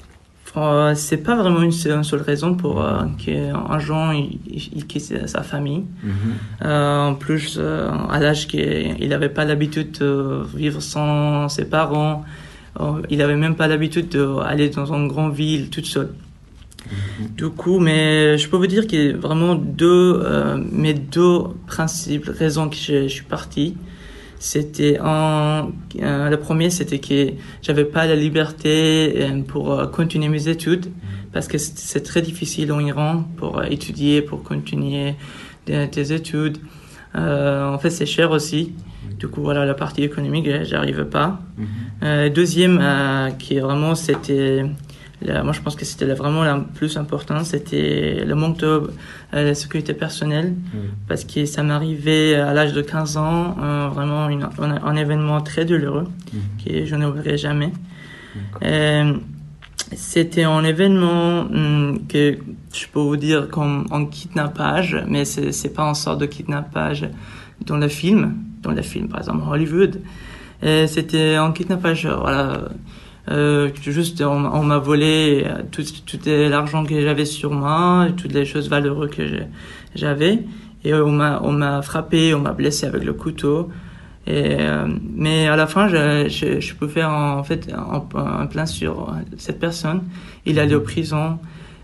euh, c'est pas vraiment une, une seule raison pour euh, qu'un jeune il, il quitte sa famille. Mm-hmm. Euh, en plus, euh, à l'âge qu'il n'avait pas l'habitude de vivre sans ses parents, euh, il n'avait même pas l'habitude d'aller dans une grande ville toute seule. Mm-hmm. Du coup, mais je peux vous dire qu'il y a vraiment deux, euh, mes deux principales raisons que je, je suis parti. C'était en, euh, le premier, c'était que j'avais pas la liberté pour euh, continuer mes études, parce que c'est, c'est très difficile en Iran pour euh, étudier, pour continuer des, des études. Euh, en fait, c'est cher aussi. Du coup, voilà, la partie économique, j'arrivais pas. Mm-hmm. Euh, deuxième, euh, qui vraiment, c'était, la, moi je pense que c'était vraiment la plus importante, c'était le manque de euh, sécurité personnelle, mmh. parce que ça m'arrivait à l'âge de quinze ans, euh, vraiment une, un, un événement très douloureux, mmh. que je n'oublierai jamais. Euh, c'était un événement hum, que je peux vous dire comme un kidnappage, mais c'est, c'est pas une sorte de kidnappage dans le film, dans le film par exemple Hollywood. Et c'était un kidnappage, voilà. Euh, juste on, on m'a volé tout, tout l'argent que j'avais sur moi, toutes les choses valeureuses que j'avais, et on m'a on m'a frappé, on m'a blessé avec le couteau. Et euh, mais à la fin, je, je, je peux faire en fait un, un plan sur cette personne. Il allait en prison,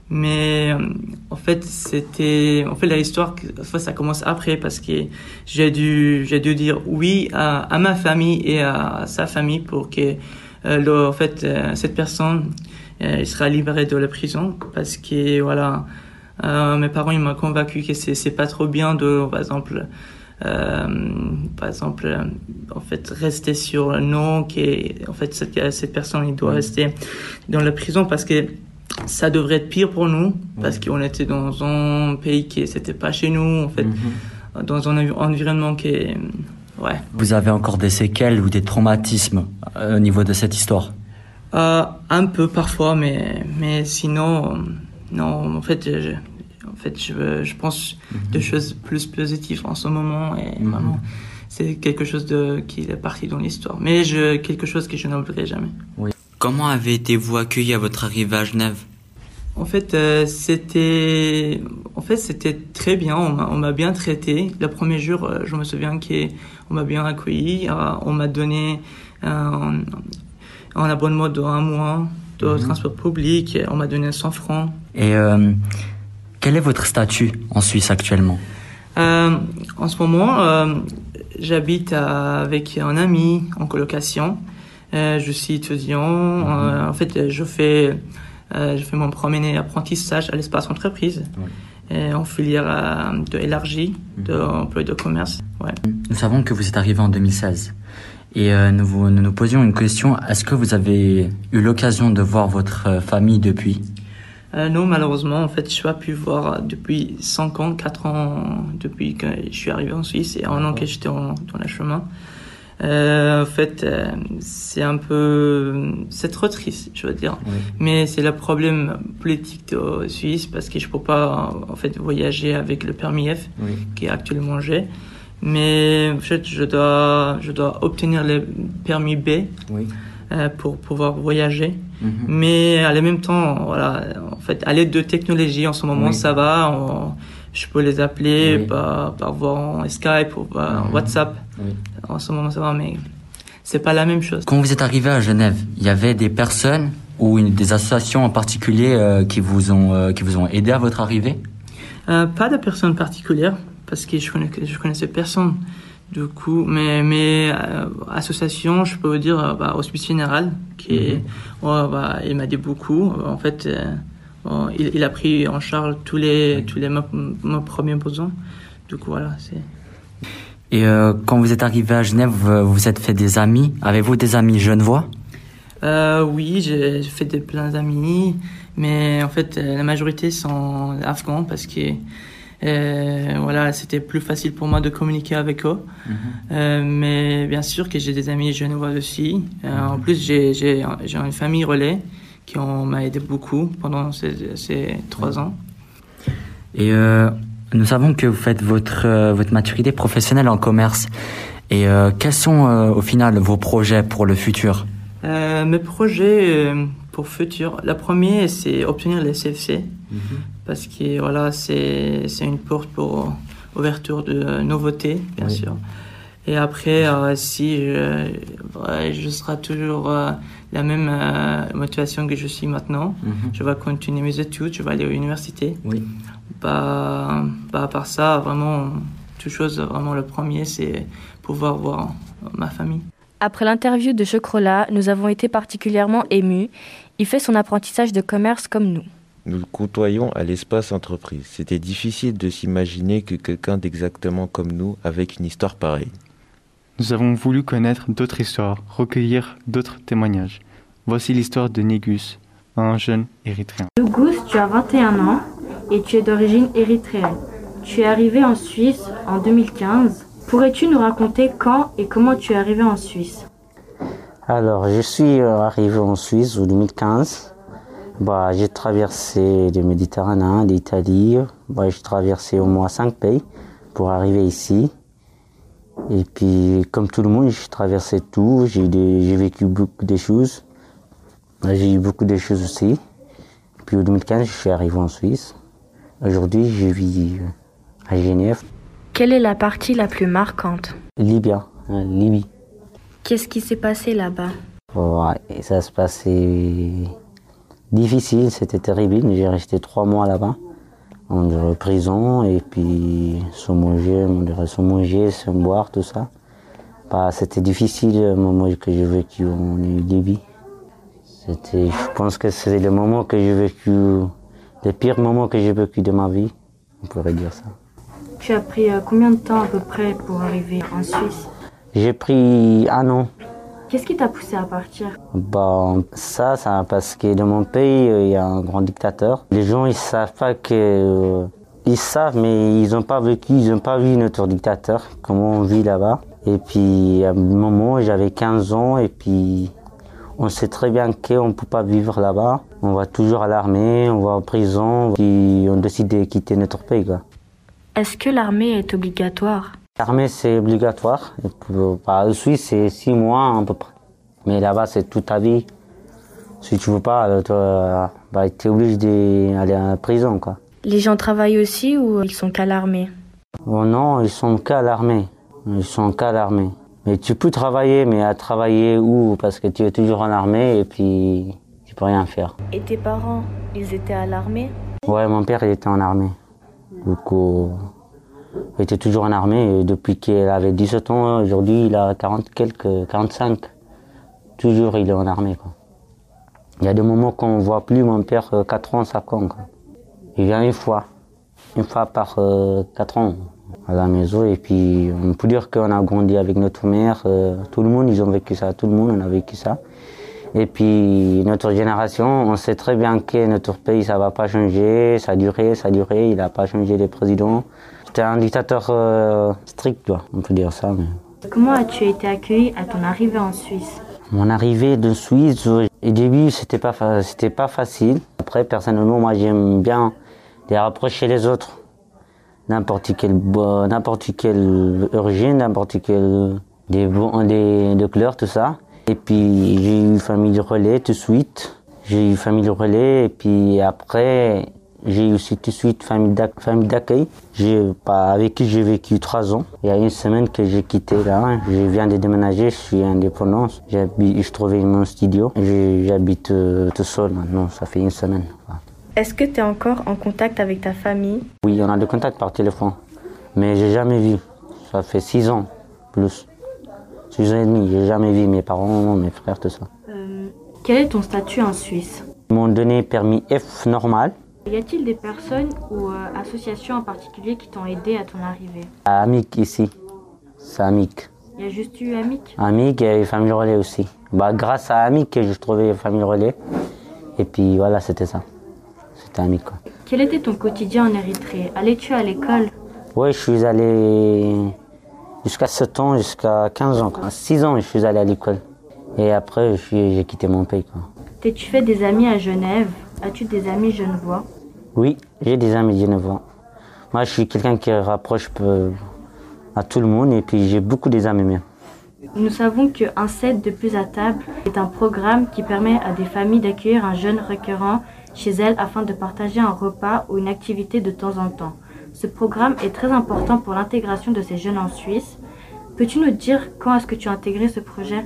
mais en fait c'était en fait la histoire, ça commence après, parce que j'ai dû j'ai dû dire oui à, à ma famille et à sa famille pour que Euh, le, en fait, euh, cette personne, euh, il sera libéré de la prison, parce que voilà, euh, mes parents ils m'ont convaincu que c'est c'est pas trop bien de, par exemple, euh, par exemple, euh, en fait, rester sur le nom, que en fait cette cette personne il doit rester dans la prison, parce que ça devrait être pire pour nous, parce qu'on était dans un pays qui c'était pas chez nous, en fait, mm-hmm. dans un environnement qui est ouais. Vous avez encore des séquelles ou des traumatismes euh, au niveau de cette histoire? euh, Un peu parfois, mais, mais sinon, euh, non, en fait, je, en fait, je, je pense mm-hmm. de choses plus positives en ce moment, et mm-hmm. vraiment, c'est quelque chose de, qui est parti dans l'histoire. Mais je, quelque chose que je n'oublierai jamais. Oui. Comment avez été-vous accueilli à votre arrivée à Genève? En fait, euh, c'était, en fait, c'était très bien. On m'a, on m'a bien traité. Le premier jour, euh, je me souviens qu'on m'a bien accueilli. Euh, on m'a donné un, un abonnement de un mois de mmh. transport public. On m'a donné cent francs. Et euh, quel est votre statut en Suisse actuellement? euh, En ce moment, euh, j'habite avec un ami en colocation. Euh, je suis étudiant. Mmh. Euh, en fait, je fais Euh, je fais mon premier apprentissage à l'espace entreprise, ouais. en filière euh, de élargie, mmh. d'emploi de commerce. Ouais. Nous savons que vous êtes arrivé en deux mille seize, et euh, nous, vous, nous nous posions une question. Est-ce que vous avez eu l'occasion de voir votre famille depuis? euh, Non, malheureusement, en fait, je n'ai pas pu voir depuis cinq ans, quatre ans, depuis que je suis arrivé en Suisse, et un an que j'étais en, dans le chemin. Euh, en fait, euh, c'est un peu, c'est trop triste, je veux dire. Oui. Mais c'est le problème politique de Suisse, parce que je peux pas, en fait, voyager avec le permis F, oui. qui est actuellement j'ai. Mais en fait, je dois, je dois obtenir le permis B, oui. euh, pour pouvoir voyager. Mm-hmm. Mais à la même temps, voilà, en fait, à l'aide de technologie, en ce moment, oui. ça va. On, je peux les appeler oui. par, par voie Skype ou par mmh. WhatsApp. Oui. En ce moment, ça va, mais c'est pas la même chose. Quand vous êtes arrivé à Genève, il y avait des personnes ou une, des associations en particulier euh, qui vous ont euh, qui vous ont aidé à votre arrivée? euh, Pas de personnes particulières parce que je connais je connaissais personne. Du coup, mais mais euh, association, je peux vous dire, euh, bah, Hospice Général, qui est, mmh. ouais, bah, il m'a dit beaucoup. En fait, euh, bon, il, il a pris en charge tous les tous les mes premiers besoins. Du coup, voilà, c'est. Et euh, quand vous êtes arrivé à Genève, vous vous êtes fait des amis. Avez-vous des amis genevois? Euh, oui, j'ai fait des, plein d'amis, mais en fait, la majorité sont afghans parce que euh, voilà, c'était plus facile pour moi de communiquer avec eux. Mm-hmm. Euh, mais bien sûr que j'ai des amis genevois aussi. Euh, mm-hmm. En plus, j'ai, j'ai, j'ai une famille relais qui ont, m'a aidé beaucoup pendant ces, ces trois mm-hmm. ans. Et euh, nous savons que vous faites votre, euh, votre maturité professionnelle en commerce. Et euh, quels sont euh, au final vos projets pour le futur? Euh, mes projets euh, pour futur, la première c'est obtenir le C F C mm-hmm. parce que voilà c'est c'est une porte pour ouverture de nouveautés bien oui. sûr. Et après euh, si je, ouais, je serai toujours euh, la même euh, motivation que je suis maintenant, mm-hmm. je vais continuer mes études, je vais aller à l'université. Oui. Bah, bah à part ça vraiment toute chose vraiment le premier c'est pouvoir voir ma famille. Après l'interview de Chocrola, nous avons été particulièrement émus. Il fait son apprentissage de commerce comme nous. Nous le côtoyons à l'espace entreprise. C'était difficile de s'imaginer que quelqu'un d'exactement comme nous avec une histoire pareille. Nous avons voulu connaître d'autres histoires, recueillir d'autres témoignages. Voici l'histoire de Négus, un jeune érythréen. Négus, tu as vingt et un ans et tu es d'origine érythréenne. Tu es arrivé en Suisse en deux mille quinze. Pourrais-tu nous raconter quand et comment tu es arrivé en Suisse? Alors, je suis arrivé en Suisse en deux mille quinze. Bah, j'ai traversé le Méditerranée, l'Italie. Bah, j'ai traversé au moins cinq pays pour arriver ici. Et puis, comme tout le monde, j'ai traversé tout. J'ai, des, j'ai vécu beaucoup de choses. J'ai eu beaucoup de choses aussi. Et puis, en deux mille quinze, je suis arrivé en Suisse. Aujourd'hui, je vis à Genève. Quelle est la partie la plus marquante? Libye, hein, Libye. Qu'est-ce qui s'est passé là-bas? Ouais, ça se passait difficile, c'était terrible. J'ai resté trois mois là-bas, en prison, et puis sans manger, sans manger, sans boire, tout ça. Bah, c'était difficile le moment que j'ai vécu en Libye. C'était, je pense que c'est le moment que j'ai vécu, le pire moment que j'ai vécu de ma vie, on pourrait dire ça. Tu as pris euh, combien de temps à peu près pour arriver en Suisse? J'ai pris un an. Qu'est-ce qui t'a poussé à partir? Bah, ça, ça, parce que dans mon pays, il y a un grand dictateur. Les gens, ils savent pas que... Euh, ils savent, mais ils n'ont pas vécu, ils n'ont pas vu notre dictateur, comment on vit là-bas. Et puis, à un moment, j'avais quinze ans, et puis on sait très bien qu'on ne peut pas vivre là-bas. On va toujours à l'armée, on va en prison, puis on décide de quitter notre pays, quoi. Est-ce que l'armée est obligatoire? L'armée, c'est obligatoire. En Suisse, c'est six mois à peu près. Mais là-bas, c'est toute ta vie. Si tu veux pas, toi, bah, tu es obligé d'aller à la prison, quoi. Les gens travaillent aussi ou ils sont qu'à l'armée? Oh non, ils sont qu'à l'armée. Ils sont qu'à l'armée. Mais tu peux travailler, mais à travailler où? Parce que tu es toujours en armée et puis tu peux rien faire. Et tes parents, ils étaient à l'armée? Ouais, mon père, il était en armée. Donc, euh, il était toujours en armée et depuis qu'il avait dix-sept ans, aujourd'hui il a quarante quelques, quarante-cinq. Toujours il est en armée, quoi. Il y a des moments qu'on ne voit plus mon père quatre ans, cinq ans, quoi. Il vient une fois, une fois par euh, quatre ans à la maison et puis on peut dire qu'on a grandi avec notre mère. Euh, tout le monde, ils ont vécu ça, tout le monde on a vécu ça. Et puis notre génération, on sait très bien que notre pays, ça ne va pas changer, ça a duré, ça a duré, il n'a pas changé les présidents. C'était un dictateur euh, strict, on peut dire ça. Mais... Comment as-tu été accueilli à ton arrivée en Suisse? Mon arrivée de Suisse, au début, c'était pas, c'était pas facile. Après, personnellement, moi, j'aime bien les rapprocher les autres. N'importe quelle, n'importe quelle origine, n'importe quelle des, des, de couleurs, tout ça. Et puis j'ai eu famille relais tout de suite. J'ai eu famille relais et puis après J'ai aussi tout de suite famille d'ac- famille d'accueil, j'ai, pas, avec qui j'ai vécu trois ans. Il y a une semaine que j'ai quitté là, je viens de déménager, je suis indépendant. J'habite, je trouvais mon studio, j'ai, j'habite euh, tout seul maintenant, ça fait une semaine. Est-ce que tu es encore en contact avec ta famille? Oui, on a des contacts par téléphone, mais j'ai jamais vu. Ça fait six ans, plus. Six ans et demi, j'ai jamais vu mes parents, mes frères, tout ça. Euh, quel est ton statut en Suisse? Ils m'ont donné permis F normal. Y a-t-il des personnes ou euh, associations en particulier qui t'ont aidé à ton arrivée? Amic ici, c'est Amic. Il y a juste eu Amic? Amic et Famille Relais aussi. Bah, grâce à Amic que j'ai trouvé Famille Relais. Et puis voilà, c'était ça. C'était Amic, quoi. Quel était ton quotidien en Érythrée? Allais-tu à l'école? Oui, je suis allé jusqu'à sept ans, jusqu'à quinze ans. À six ans, je suis allé à l'école. Et après, je suis, j'ai quitté mon pays, quoi. T'es-tu fait des amis à Genève? As-tu des amis genevois? Oui, j'ai des amis genevois. Moi, je suis quelqu'un qui rapproche peu à tout le monde et puis j'ai beaucoup des amis même. Nous savons que Un sept de plus à table est un programme qui permet à des familles d'accueillir un jeune requérant chez elles afin de partager un repas ou une activité de temps en temps. Ce programme est très important pour l'intégration de ces jeunes en Suisse. Peux-tu nous dire quand est-ce que tu as intégré ce projet?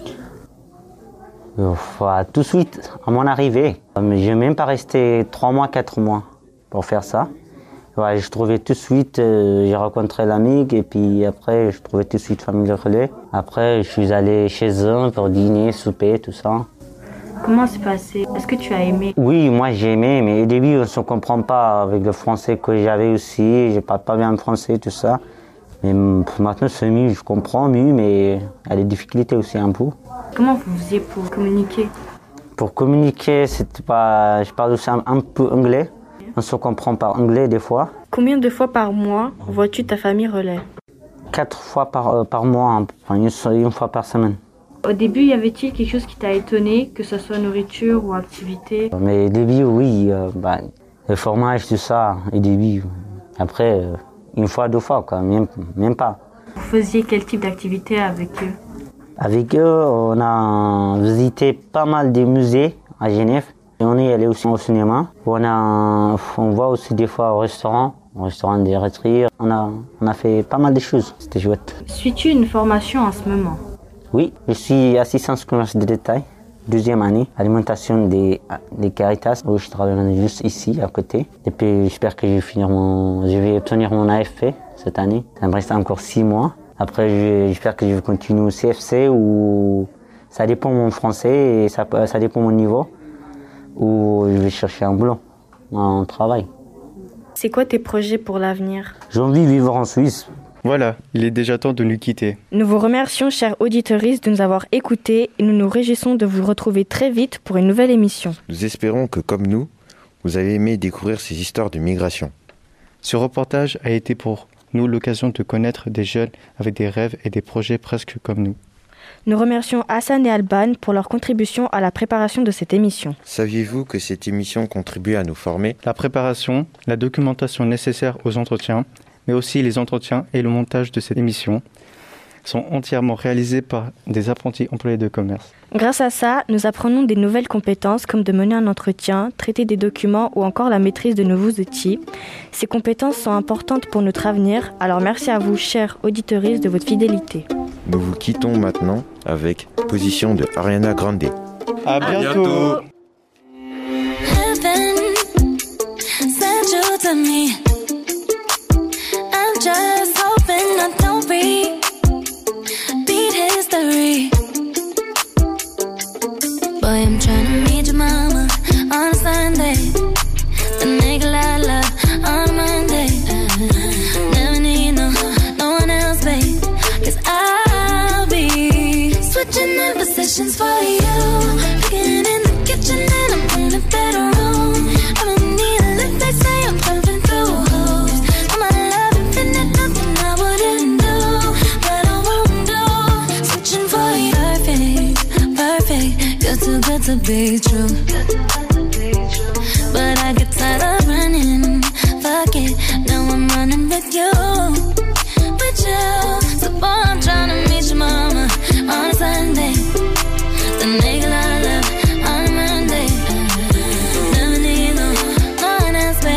Enfin, tout de suite, à mon arrivée. Mais je n'ai même pas resté trois mois, quatre mois pour faire ça. Ouais, je trouvais tout de suite, euh, j'ai rencontré l'amic et puis après, je trouvais tout de suite Famille Relais. Après, je suis allé chez eux pour dîner, souper, tout ça. Comment c'est passé? Est-ce que tu as aimé? Oui, moi j'ai aimé, mais au début, on ne se comprend pas avec le français que j'avais aussi. Je ne parle pas bien le français, tout ça. Mais maintenant, c'est mieux, je comprends mieux, mais il y a des difficultés aussi un peu. Comment vous faisiez pour communiquer? Pour communiquer, c'était pas, je parle aussi un, un peu anglais. On se comprend par anglais des fois. Combien de fois par mois vois-tu ta famille Relais? Quatre fois par, euh, par mois, une, une fois par semaine. Au début, y avait-il quelque chose qui t'a étonné, que ce soit nourriture ou activité? Mais au début, oui, euh, bah, le fromage, tout ça, au début. Après, euh, une fois, deux fois, quoi, même, même pas. Vous faisiez quel type d'activité avec eux? Avec eux, on a visité pas mal de musées à Genève. Et on est allé aussi au cinéma. On, a, on va aussi des fois au restaurant, au restaurant des retraites. On a, on a fait pas mal de choses, c'était chouette. Suis-tu une formation en ce moment? Oui, je suis assistant commerce de détail, deuxième année, alimentation des, des Caritas, où je travaille juste ici, à côté. Et puis j'espère que je vais, finir mon, je vais obtenir mon A F P cette année. Ça me reste encore six mois. Après, j'espère que je vais continuer au C F C, ou ça dépend de mon français et ça, ça dépend de mon niveau. Ou je vais chercher un boulot, un travail. C'est quoi tes projets pour l'avenir? J'ai envie de vivre en Suisse. Voilà, il est déjà temps de nous quitter. Nous vous remercions, chers auditeurs, de nous avoir écoutés et nous nous réjouissons de vous retrouver très vite pour une nouvelle émission. Nous espérons que, comme nous, vous avez aimé découvrir ces histoires de migration. Ce reportage a été pour nous l'occasion de connaître des jeunes avec des rêves et des projets presque comme nous. Nous remercions Hassan et Alban pour leur contribution à la préparation de cette émission. Saviez-vous que cette émission contribue à nous former? La préparation, la documentation nécessaire aux entretiens, mais aussi les entretiens et le montage de cette émission sont entièrement réalisés par des apprentis employés de commerce. Grâce à ça, nous apprenons des nouvelles compétences comme de mener un entretien, traiter des documents ou encore la maîtrise de nouveaux outils. Ces compétences sont importantes pour notre avenir, alors merci à vous, chers auditeurs, de votre fidélité. Nous vous quittons maintenant avec Position de Ariana Grande. À bientôt. Just hoping I don't repeat history. Boy, I'm trying to meet your mama on a Sunday. The nigga I love on a Monday. Never need no, no one else, babe. Cause I'll be switching in positions for you. Picking in the kitchen and I'm in the bedroom. I'm in need of lift, they say I'm pumping through holes. I'm a love infinite, nothing I wouldn't do, but I won't do. Switching for you, perfect, perfect. You're too good to be true. But I get tired of running. Fuck it, now I'm running with you, with you. So boy, I'm trying to meet your mama on a Sunday. The nigga I love on a Monday. Never need no, no one else, baby.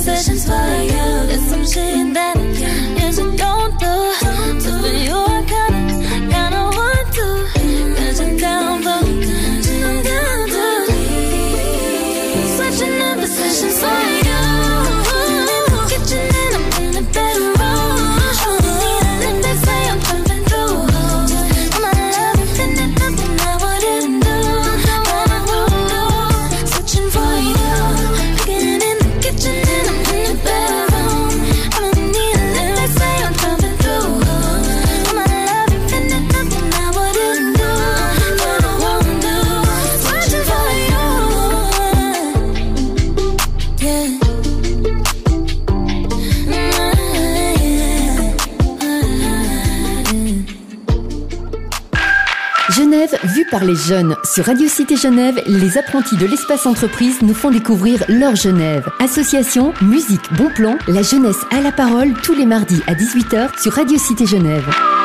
decisions for you. There's some shit that you just don't do. So for you I kinda, kinda want to. Cause you're down for, you're down to. Switching up positions for you. I'm in the kitchen and I'm in the bedroom. I need a lip that say I'm jumping through. All my love is in it, nothing I wouldn't do. What I won't do. Switching for you. Cooking in the kitchen and I'm in the bedroom. I don't need a lip that say I'm jumping through. All my love is in it, nothing I wouldn't do. What I won't do. Switching for you. Yeah. Genève, vue par les jeunes. Sur Radio Cité Genève, les apprentis de l'espace entreprise nous font découvrir leur Genève. Association, musique, bon plan, la jeunesse à la parole tous les mardis à dix-huit heures sur Radio Cité Genève.